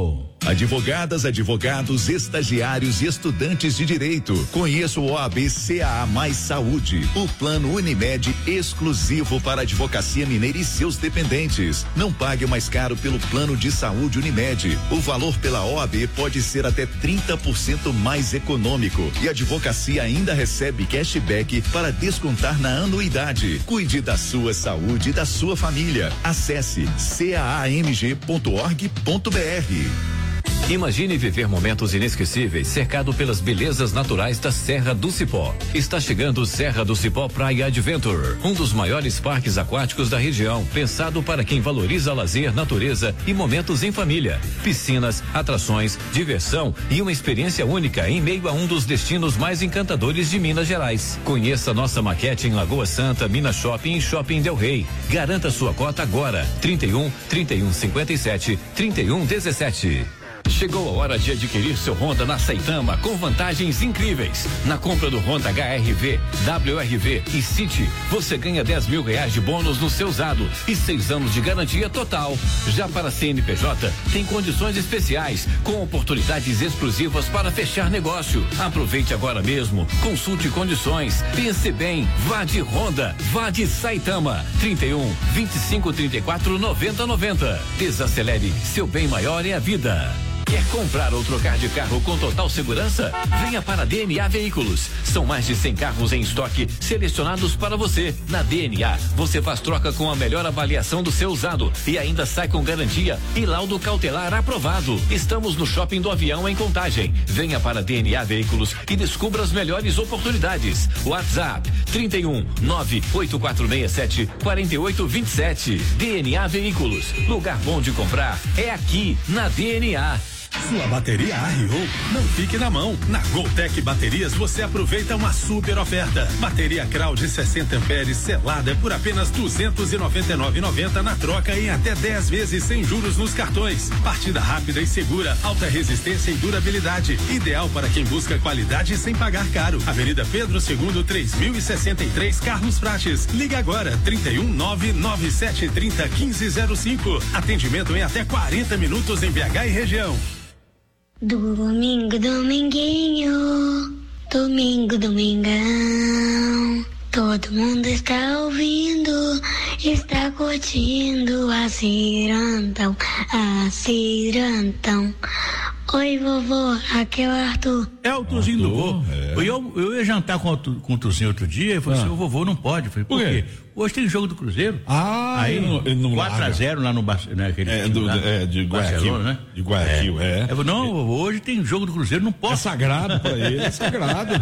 Advogadas, advogados, estagiários e estudantes de direito. Conheça o O A B C A A Mais Saúde, o plano Unimed exclusivo para a Advocacia Mineira e seus dependentes. Não pague mais caro pelo plano de saúde Unimed. O valor pela O A B pode ser até trinta por cento mais econômico e a advocacia ainda recebe cashback para descontar na anuidade. Cuide da sua saúde e da sua família. Acesse c a a m g ponto org ponto b r. Imagine viver momentos inesquecíveis cercado pelas belezas naturais da Serra do Cipó. Está chegando Serra do Cipó Praia Adventure, um dos maiores parques aquáticos da região, pensado para quem valoriza lazer, natureza e momentos em família. Piscinas, atrações, diversão e uma experiência única em meio a um dos destinos mais encantadores de Minas Gerais. Conheça nossa maquete em Lagoa Santa, Minas Shopping e Shopping Del Rey. Garanta sua cota agora. trinta e um, trinta e um, cinquenta e sete, trinta e um, dezessete. Chegou a hora de adquirir seu Honda na Saitama com vantagens incríveis. Na compra do Honda H R V, W R V e City, você ganha dez mil reais de bônus no seu usado e seis anos de garantia total. Já para C N P J, tem condições especiais com oportunidades exclusivas para fechar negócio. Aproveite agora mesmo, consulte condições, pense bem, vá de Honda, vá de Saitama. trinta e um, vinte e cinco, trinta e quatro, noventa, noventa. Desacelere, seu bem maior é a vida. Quer comprar ou trocar de carro com total segurança? Venha para a D N A Veículos. São mais de cem carros em estoque selecionados para você. Na D N A, você faz troca com a melhor avaliação do seu usado e ainda sai com garantia e laudo cautelar aprovado. Estamos no Shopping do Avião em Contagem. Venha para a D N A Veículos e descubra as melhores oportunidades. WhatsApp trinta e um, nove oito quatro seis sete, quatro oito dois sete. D N A Veículos. Lugar bom de comprar é aqui na D N A. Sua bateria arriou? Não fique na mão. Na Goltec Baterias você aproveita uma super oferta. Bateria Crau de sessenta amperes selada por apenas duzentos e noventa e nove reais e noventa centavos na troca em até dez vezes sem juros nos cartões. Partida rápida e segura, alta resistência e durabilidade. Ideal para quem busca qualidade sem pagar caro. Avenida Pedro segundo, três mil e sessenta e três, Carlos Prates. Liga agora, trinta e um, nove nove sete trinta, quinze zero cinco. Atendimento em até quarenta minutos em B H e região. Domingo, dominguinho, domingo, domingão, todo mundo está ouvindo, está curtindo a cirantão, a cirantão. Oi, vovô, aqui é o Arthur. É o Tuzinho do vô. É. Eu, eu ia jantar com o, com o Tuzinho outro dia e falei ah. assim, o vovô não pode. Eu falei, por, por quê? Hoje tem jogo do Cruzeiro. Ah, aí quatro a zero lá no Barcelona, né, é, do, lá, é, de Guayaquil, né? De Guayaquil, é. é. Eu falei, não, vovô, hoje tem jogo do Cruzeiro, não posso. É sagrado pra ele, é sagrado.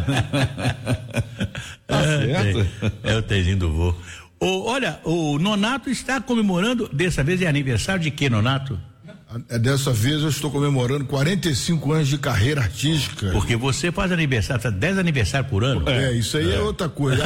Tá é, certo. É, é o Tuzinho do vô. O, olha, o Nonato está comemorando, dessa vez é aniversário de quê, Nonato? Dessa vez eu estou comemorando quarenta e cinco anos de carreira artística. Porque você faz aniversário, faz dez aniversários por ano. É, isso aí é, é outra coisa.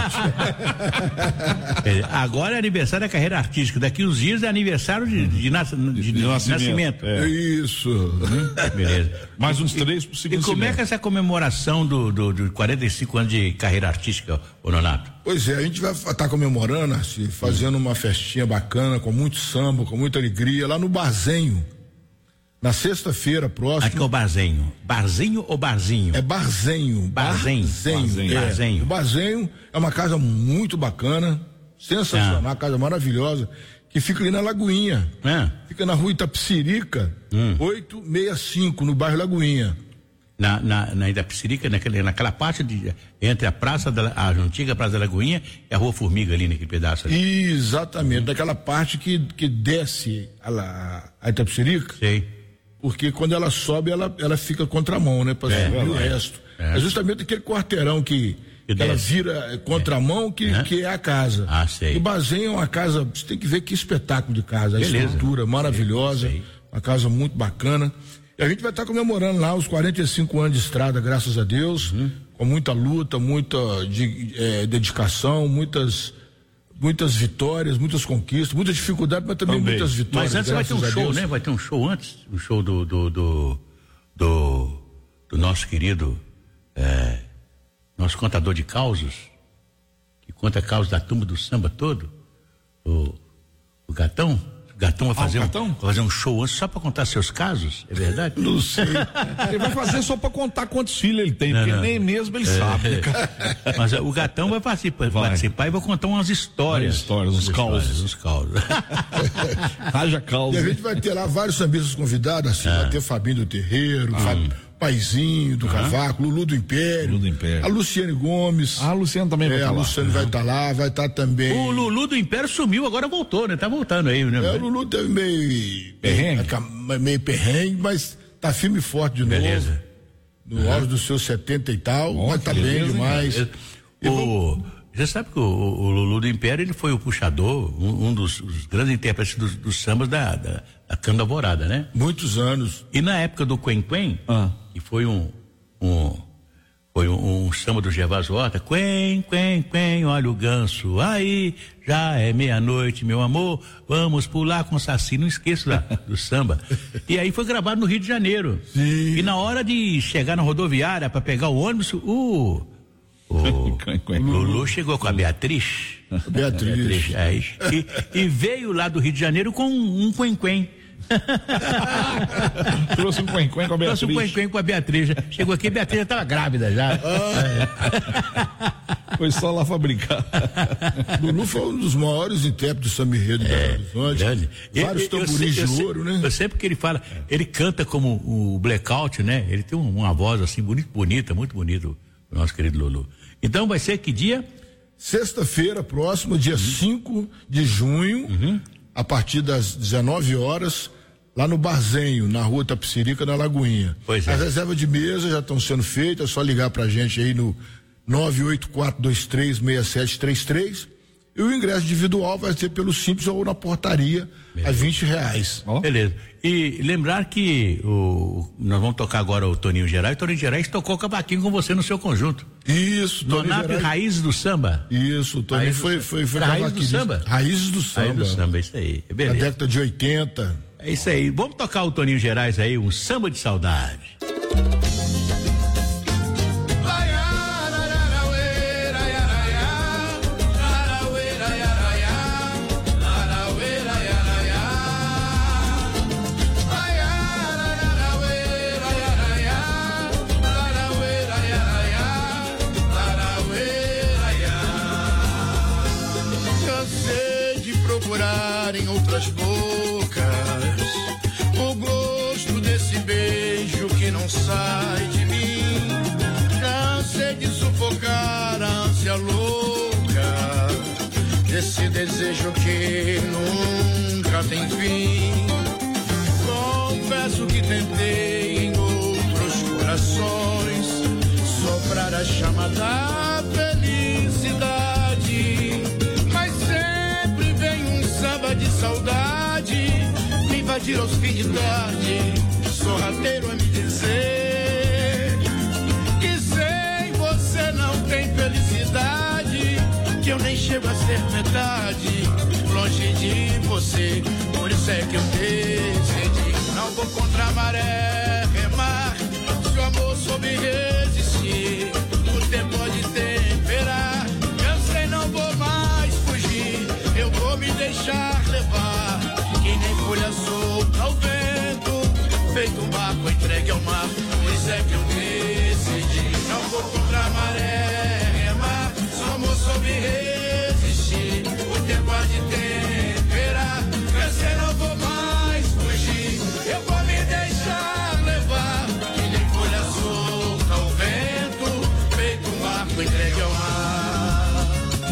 é, agora é aniversário da carreira artística, daqui uns dias é aniversário de, de, nas, de, de, de nascimento. nascimento. É. Isso. Hum, beleza. Mais uns três possíveis. E como é que é essa comemoração do, do, do quarenta e cinco anos de carreira artística, ô Nonato? Pois é, a gente vai estar tá comemorando, assim, fazendo uma festinha bacana, com muito samba, com muita alegria, lá no Barzenho. Na sexta-feira próxima. Aqui é o Barzenho. Barzinho ou Barzinho? É Barzenho. Barzenho. Barzenho. É. Barzenho. O Barzenho é uma casa muito bacana, sensacional, ah. uma casa maravilhosa, que fica ali na Lagoinha. Ah. Fica na rua Itapecerica, hum. oitocentos e sessenta e cinco, no bairro Lagoinha. Na, na, na Itapecerica, naquela, naquela parte de, entre a praça da, a antiga Praça da Lagoinha e a Rua Formiga ali naquele pedaço ali. Exatamente, hum. daquela parte que, que desce a, a Itapecerica. Sei. Porque quando ela sobe, ela, ela fica contramão, né? Pra é, subir é, o resto. É. é justamente aquele quarteirão que, que, que ela vira contramão, que, é. que é a casa. Ah, sei. O Barzenho é uma casa, você tem que ver que espetáculo de casa. A Beleza. estrutura maravilhosa, sei. uma casa muito bacana. E a gente vai estar comemorando lá os quarenta e cinco anos de estrada, graças a Deus, uhum. com muita luta, muita de, é, dedicação, muitas muitas vitórias, muitas conquistas, muitas dificuldades, mas também, também. muitas vitórias. Mas antes vai ter um show, né? Vai ter um show antes, o um show do do, do do do nosso querido é, nosso contador de causos, que conta causos da turma do samba todo, o, o Gatão. Gatão vai fazer, ah, um, Gatão? vai fazer um show antes só pra contar seus casos? É verdade? Não sei. Ele vai fazer só pra contar quantos filhos ele tem, não, porque não. nem mesmo ele é. sabe. Mas o Gatão vai participar, vai. participar e vai contar umas histórias. Umas histórias, uns causos. Uns causos. Haja causa. E a gente vai ter lá vários sambistas convidados, assim, ah. vai ter Fabinho do Terreiro, ah. Fab... Paizinho do ah. Cavaco, Lulu do Império, Lulu do Império, a Luciane Gomes. Ah, a Luciane também vai estar é, lá. A Luciane uhum. vai estar lá, vai estar também. O Lulu do Império sumiu, agora voltou, né? Tá voltando aí, né? É, o Lulu teve meio perrengue, meio, meio perrengue, mas tá firme e forte de beleza. novo. No uhum. auge dos seus setenta e tal, Bom, mas tá beleza, bem demais. Beleza. O, você sabe que o, o Lulu do Império, ele foi o puxador, um, um dos grandes intérpretes dos, dos sambas da, da, da Canda Alvorada, né? Muitos anos. E na época do Quen Quen, ah. que foi um Um, foi um, um samba do Gervásio Horta, Quen, Quen, Quen, olha o ganso, aí já é meia-noite, meu amor, vamos pular com o Saci, não esqueço da, do samba. E aí foi gravado no Rio de Janeiro. Sim. E na hora de chegar na rodoviária para pegar o ônibus, o, o, o Lulu chegou com a Beatriz. Beatriz. Beatriz aí, e, e veio lá do Rio de Janeiro com um, um Quen Quen. Trouxe um Quen Quen com a Beatriz. Trouxe um Quen Quen com a Beatriz. Chegou aqui, a Beatriz já estava grávida já. Ah. Foi só lá fabricar. Lulu foi um dos maiores intérpretes do samba enredo de Belo Horizonte. Vários tamborins de ouro, né? Eu sempre que ele fala, ele canta como o Blackout, né? Ele tem uma voz assim bonita, bonita, muito bonito, o nosso querido Lulu. Então vai ser que dia? Sexta-feira, próximo, dia cinco uhum. de junho. Uhum. A partir das dezenove horas, lá no Barzenho, na rua Tapicirica, na Lagoinha. Pois é. As reservas de mesa já estão sendo feitas, é só ligar pra gente aí no nove oito quatro dois três seis sete três três. E o ingresso individual vai ser pelo Simples ou na portaria, beleza. A vinte reais. Oh. Beleza. E lembrar que o, nós vamos tocar agora o Toninho Gerais. O Toninho Gerais tocou o cavaquinho com você no seu conjunto. Isso, Toninho Gerais. Raízes do Samba. Isso, o Toninho Raiz foi, foi, foi Raízes do Samba. Raízes do Samba. Raízes do Samba, isso aí. Beleza. Na década de oitenta. É isso aí. Vamos tocar o Toninho Gerais aí, um samba de saudade. Em outras bocas, o gosto desse beijo que não sai de mim. Cansei de sufocar a ânsia louca desse desejo que nunca tem fim. Confesso que tentei em outros corações soprar a chama da felicidade, mas sempre vem um samba de saudade me invadir aos fins de tarde, sorrateiro a me dizer que sem você não tem felicidade, que eu nem chego a ser metade longe de você. Por isso é que eu decidi, não vou contra a maré remar, se o amor soube resistir, o tempo pode temperar. Cansei, não vou mais fugir, eu vou me deixar levar, que nem folha solta ao vento, feito um barco entregue ao mar. Por isso é que eu decidi, não vou contra a maré remar, se o amor soube resistir, o tempo há de temperar. Cansei, não vou mais fugir, eu vou me deixar levar, que nem folha solta ao vento, feito um barco entregue ao mar.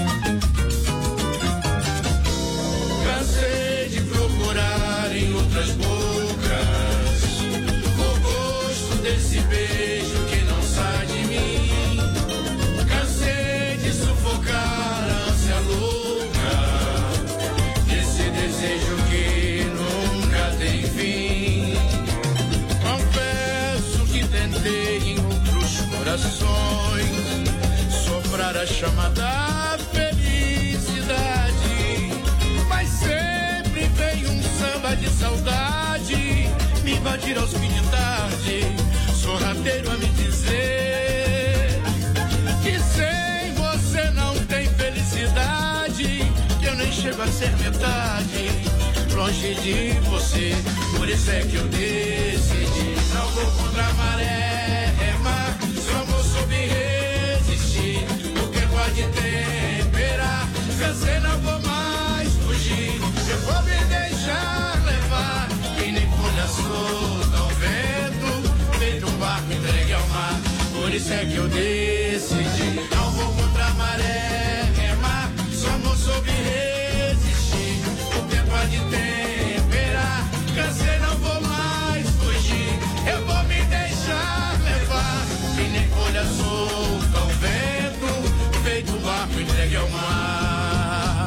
Cansei de procurar em outras bocas o gosto desse beijo que não sai de mim. Cansei de sufocar a ânsia louca desse desejo que nunca tem fim. Confesso que tentei em outros corações soprar a chama da felicidade, mas sempre vem um samba de saudade me invadir aos fins de tarde, sorrateiro a me dizer que sem você não tem felicidade, que eu nem chego a ser metade longe de você. Por isso é que eu decidi, não vou contra a maré, remar, só vou soube resistir, porque pode temperar, cansei, não vou mais fugir, eu vou me deixar levar, e nem folha solta ao vento, feito um barco entregue ao mar. Por isso é que eu decidi, não vou contra a maré, remar, só vou soube resistir, porque pode temperar, cansei, não vou mais fugir, eu vou me deixar levar, e nem folha solta ao vento, feito um barco entregue ao mar.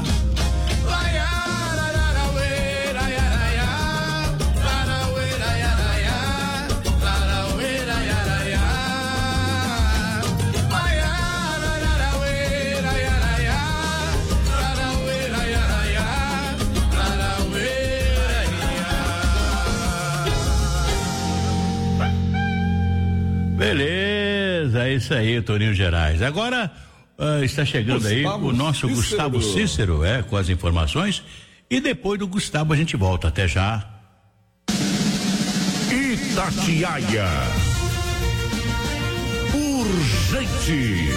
Beleza, é isso aí, Toninho Gerais. Agora uh, está chegando Gustavo aí o nosso Cícero. Gustavo Cícero, é, com as informações. E depois do Gustavo a gente volta. Até já. Itatiaia. Urgente.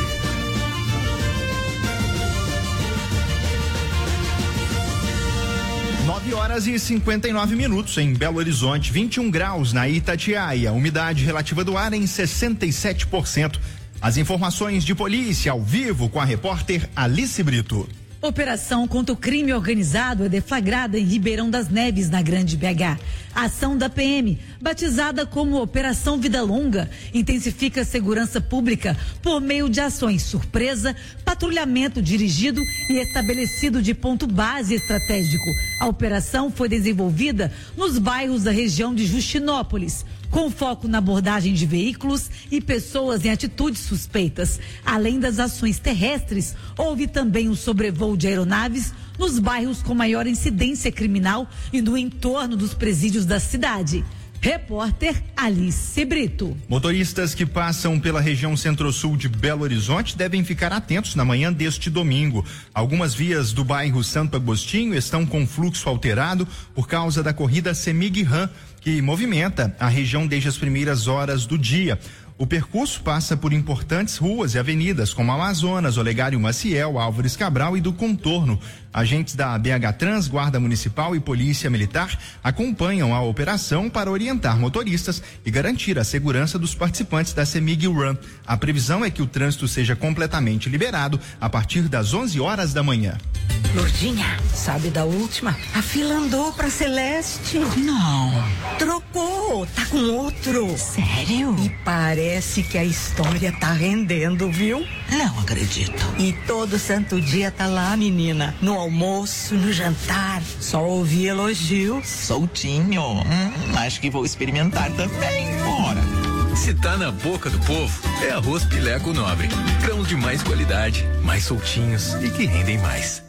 nove horas e cinquenta e nove minutos em Belo Horizonte, vinte e um graus na Itatiaia, umidade relativa do ar em sessenta e sete por cento. As informações de polícia ao vivo com a repórter Alice Brito. Operação contra o crime organizado é deflagrada em Ribeirão das Neves, na Grande B H. A ação da P M, batizada como Operação Vida Longa, intensifica a segurança pública por meio de ações surpresa, patrulhamento dirigido e estabelecido de ponto base estratégico. A operação foi desenvolvida nos bairros da região de Justinópolis, com foco na abordagem de veículos e pessoas em atitudes suspeitas. Além das ações terrestres, houve também um sobrevoo de aeronaves nos bairros com maior incidência criminal e no entorno dos presídios da cidade. Repórter Alice Brito. Motoristas que passam pela região centro-sul de Belo Horizonte devem ficar atentos na manhã deste domingo. Algumas vias do bairro Santo Agostinho estão com fluxo alterado por causa da corrida Semig Ram, que movimenta a região desde as primeiras horas do dia. O percurso passa por importantes ruas e avenidas como Amazonas, Olegário Maciel, Álvares Cabral e do Contorno. Agentes da B H Trans, Guarda Municipal e Polícia Militar acompanham a operação para orientar motoristas e garantir a segurança dos participantes da Semig Run. A previsão é que o trânsito seja completamente liberado a partir das onze horas da manhã. Lourdinha, sabe da última? A fila andou pra Celeste. Não. Trocou, tá com outro. Sério? E parece que a história tá rendendo, viu? Não acredito. E todo santo dia tá lá, menina. No almoço, no jantar, só ouvi elogio. Soltinho. Hum, acho que vou experimentar também. Bora. Se tá na boca do povo, é arroz Pileco Nobre. Grãos de mais qualidade, mais soltinhos e que rendem mais.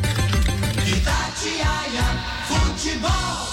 Itatiaia Futebol.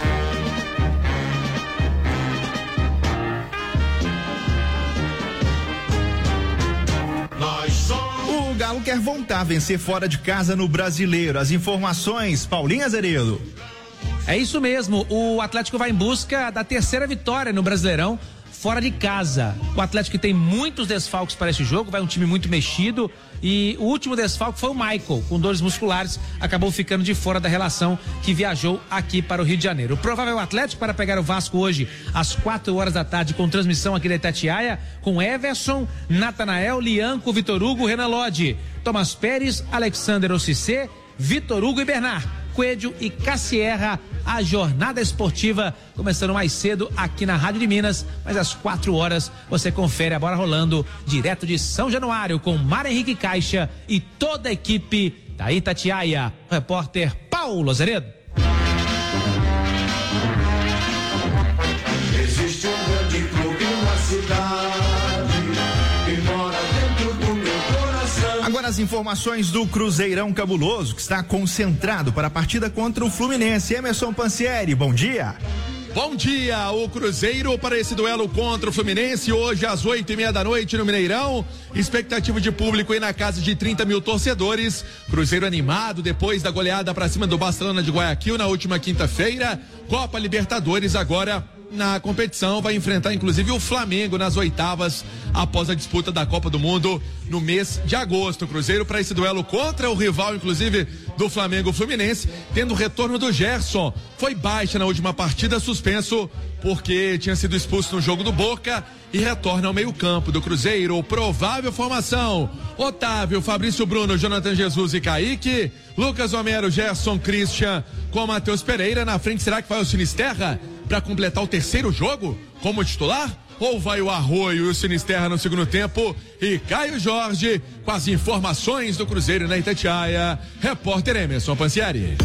Nós somos. O Galo quer voltar a vencer fora de casa no Brasileiro. As informações, Paulinho Azeredo. É isso mesmo, o Atlético vai em busca da terceira vitória no Brasileirão fora de casa. O Atlético tem muitos desfalques para esse jogo, vai um time muito mexido e o último desfalque foi o Michael, com dores musculares, acabou ficando de fora da relação que viajou aqui para o Rio de Janeiro. O provável Atlético para pegar o Vasco hoje às quatro horas da tarde com transmissão aqui da Itatiaia com Everson, Natanael, Lianco, Vitor Hugo, Renan Lodge, Tomás Pérez, Alexander Ocicê, Vitor Hugo e Bernard, Coelho e Cassierra. A jornada esportiva começando mais cedo aqui na Rádio de Minas, mas às quatro horas você confere a bola rolando direto de São Januário com Mário Henrique Caixa e toda a equipe da Itatiaia. O repórter Paulo Azeredo. Existe um grande clube na cidade que mora dentro do meu coração. Agora as informações do Cruzeirão Cabuloso, que está concentrado para a partida contra o Fluminense. Emerson Pansieri, bom dia. Bom dia, o Cruzeiro para esse duelo contra o Fluminense hoje às oito e meia da noite no Mineirão. Expectativa de público aí na casa de trinta mil torcedores. Cruzeiro animado depois da goleada para cima do Barcelona de Guayaquil na última quinta-feira. Copa Libertadores agora na competição, vai enfrentar inclusive o Flamengo nas oitavas após a disputa da Copa do Mundo no mês de agosto. O Cruzeiro para esse duelo contra o rival inclusive do Flamengo, Fluminense, tendo o retorno do Gerson. Foi baixa na última partida, suspenso porque tinha sido expulso no jogo do Boca e retorna ao meio campo do Cruzeiro. Provável formação: Otávio, Fabrício Bruno, Jonathan Jesus e Kaique, Lucas Homero, Gerson, Christian com Matheus Pereira. Na frente, será que vai o Sinisterra para completar o terceiro jogo como titular? Ou vai o Arroio e o Sinisterra no segundo tempo? E Caio Jorge com as informações do Cruzeiro na Itatiaia. Repórter Emerson Pansieri.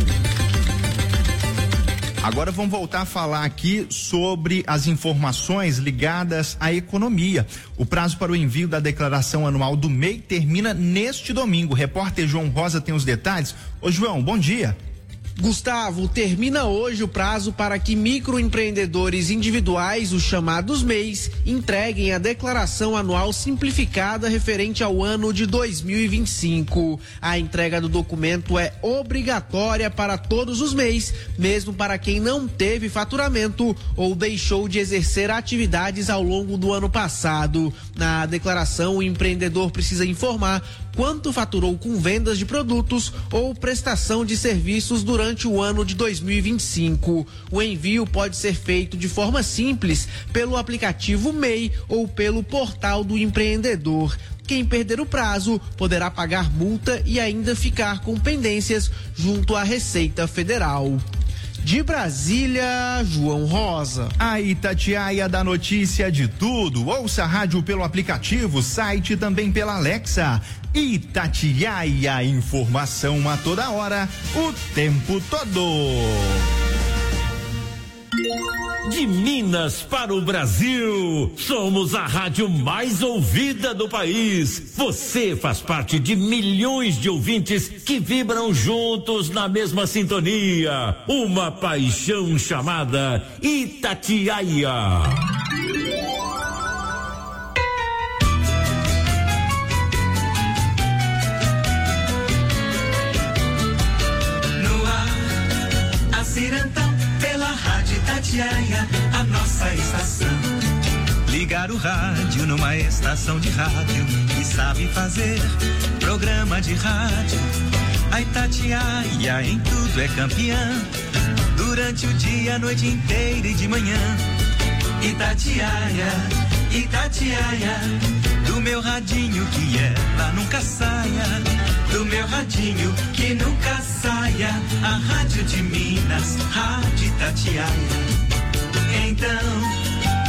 Agora vamos voltar a falar aqui sobre as informações ligadas à economia. O prazo para o envio da declaração anual do M E I termina neste domingo. O repórter João Rosa tem os detalhes. Ô João, bom dia. Gustavo, termina hoje o prazo para que microempreendedores individuais, os chamados M E Is, entreguem a declaração anual simplificada referente ao ano de dois mil e vinte e cinco. A entrega do documento é obrigatória para todos os M E Is, mesmo para quem não teve faturamento ou deixou de exercer atividades ao longo do ano passado. Na declaração, o empreendedor precisa informar quanto faturou com vendas de produtos ou prestação de serviços durante o ano de dois mil e vinte e cinco. O envio pode ser feito de forma simples pelo aplicativo M E I ou pelo portal do empreendedor. Quem perder o prazo poderá pagar multa e ainda ficar com pendências junto à Receita Federal. De Brasília, João Rosa. A Itatiaia dá notícia de tudo. Ouça a rádio pelo aplicativo, site também pela Alexa. Itatiaia, informação a toda hora, o tempo todo. De Minas para o Brasil, somos a rádio mais ouvida do país. Você faz parte de milhões de ouvintes que vibram juntos na mesma sintonia. Uma paixão chamada Itatiaia. No ar, a Cirantão pela rádio Itatiaia, a nossa estação. Ligar o rádio numa estação de rádio que sabe fazer programa de rádio. A Itatiaia em tudo é campeã, durante o dia, a noite inteira e de manhã. Itatiaia, Itatiaia, do meu radinho que ela nunca saia, do meu radinho que nunca saia, a rádio de Minas, rádio Itatiaia. Então,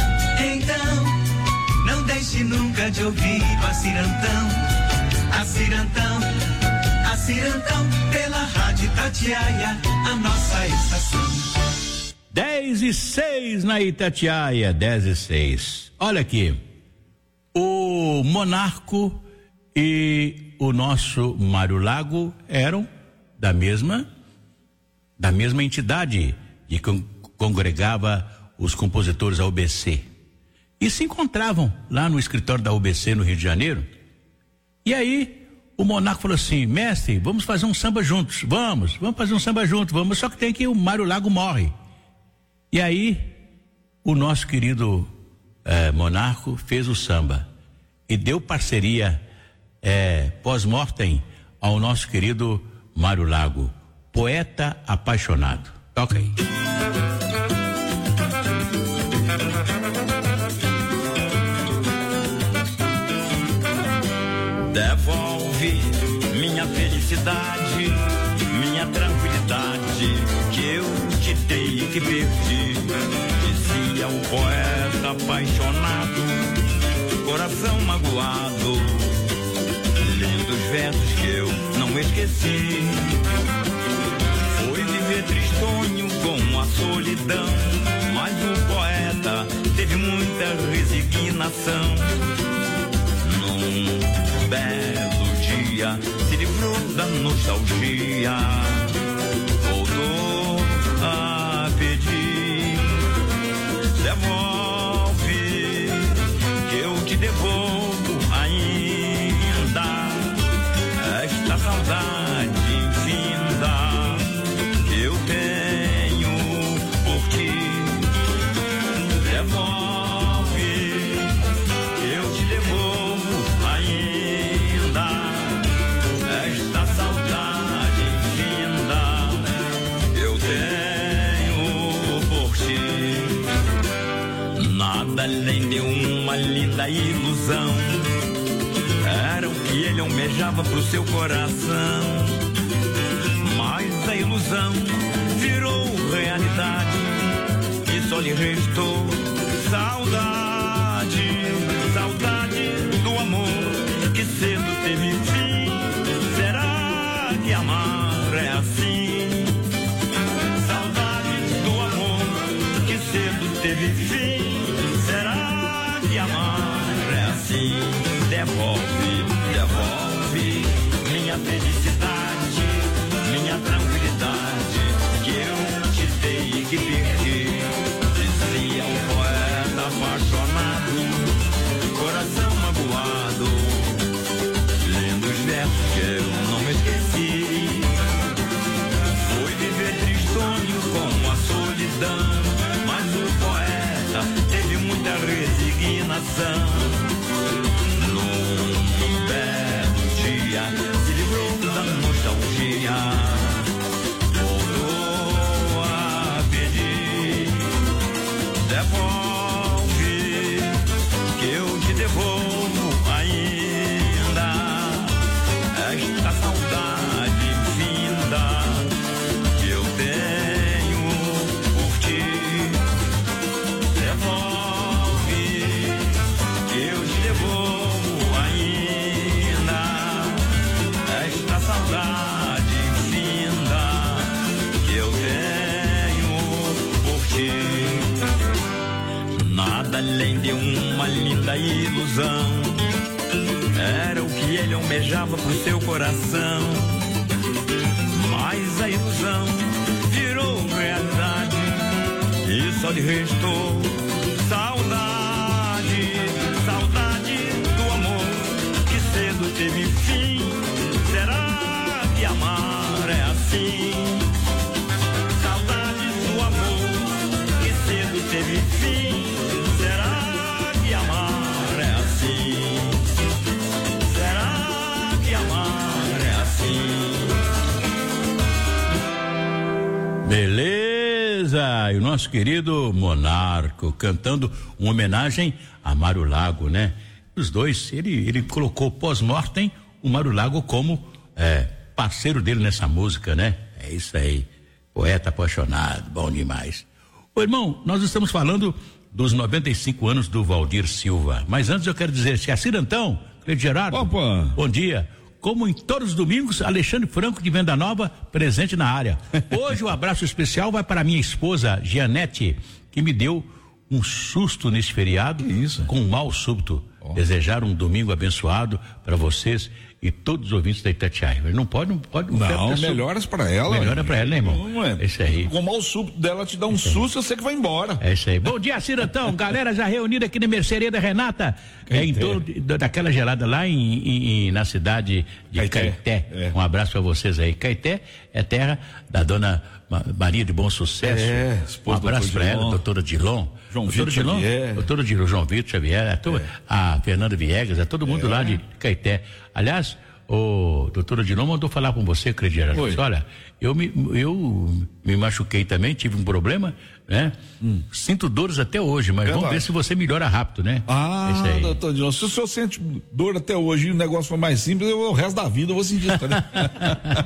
então, não deixe nunca de ouvir a Cirantão, a Cirantão, a Cirantão, pela rádio Itatiaia, a nossa estação. dez e seis na Itatiaia, dez e seis. Olha aqui, o Monarco e o nosso Mário Lago eram da mesma, da mesma entidade que con- congregava os compositores da U B C. E se encontravam lá no escritório da U B C no Rio de Janeiro. E aí o Monarco falou assim: mestre, vamos fazer um samba juntos. Vamos, vamos fazer um samba juntos, vamos. Só que tem que o Mário Lago morre. E aí o nosso querido eh, Monarco fez o samba e deu parceria eh, pós-mortem ao nosso querido Mário Lago, poeta apaixonado. Toca aí. Devolve minha felicidade, minha tranquilidade, que eu te dei e que perdi. Dizia o poeta apaixonado, coração magoado. Lindos versos que eu não esqueci. Foi viver tristonho com a solidão, mas o poeta teve muita resignação. Num belo dia se livrou da nostalgia, voltou a pedir saudade infinda que eu tenho por ti. Devolve, eu te devolvo ainda esta saudade infinda que eu tenho por ti. Nada além de uma linda ilusão era o que ele almejava pro seu coração, mas a ilusão virou realidade e só lhe restou saudade, saudade do amor que cedo teve fim. Será que amar é assim? Saudade do amor que cedo teve fim. Será que amar é assim? Devolve, devolve minha felicidade, minha tranquilidade que eu te dei e que perdi. Dizia um poeta apaixonado, coração magoado, lendo os versos que eu não me esqueci. Foi viver tristonho com a solidão, mas o poeta teve muita resignação. Num belo dia se livrou da nostalgia, voltou a pedir. Devolve, que eu te devolvo ainda esta saudade infinda que eu tenho por ti. Devolve, que eu te devolvo ainda esta saudade infinda que eu tenho por ti. Nada além de uma linda ilusão era o que ele almejava pro seu coração, mas a ilusão virou realidade e só lhe restou saudade, saudade do amor que cedo teve fim. Será que amar é assim? Saudade do amor que cedo teve fim. Será que amar é assim? Será que amar é assim? Beleza, e o nosso querido Monarco cantando uma homenagem a Mário Lago, né? Os dois, ele, ele colocou pós-mortem o Mário Lago como é, parceiro dele nessa música, né? É isso aí, poeta apaixonado, bom demais. Ô irmão, nós estamos falando dos noventa e cinco anos do Valdir Silva, mas antes eu quero dizer, se é Cirantão, Cleide Gerardo, opa, bom dia. Como em todos os domingos, Alexandre Franco de Venda Nova, presente na área. Hoje o abraço especial vai para minha esposa, Gianete, que me deu um susto nesse feriado, isso? Com um mal súbito. Oh. Desejar um domingo abençoado para vocês e todos os ouvintes da Itatiaia. Não pode, não pode. Não, melhoras para ela. Melhora para ela, né, irmão? Não é. Esse aí. Com o mal súbito dela te dá um susto, eu sei que vai embora. É isso aí. Bom dia, Cirantão. Galera já reunida aqui na mercearia da Renata, é, em torno de, daquela gelada lá em, em, em, na cidade de Caeté. Caeté. É. Um abraço para vocês aí. Caeté é terra da dona Maria de Bom Sucesso. É, um abraço para ela, doutora Dilon. João doutora Vitor Dilon, Xavier. doutora Dilon, João Vitor Xavier, a, to, é. a Fernanda Viegas, a todo mundo é. lá de Caeté. Aliás, o doutora Dilon mandou falar com você, Crediário. Olha, eu me, eu me machuquei também, tive um problema, né? Hum. Sinto dores até hoje, mas é vamos lá. ver se você melhora rápido, né? Ah, doutor Dilon, se o senhor sente dor até hoje e o negócio for mais simples, eu, o resto da vida eu vou sentir também.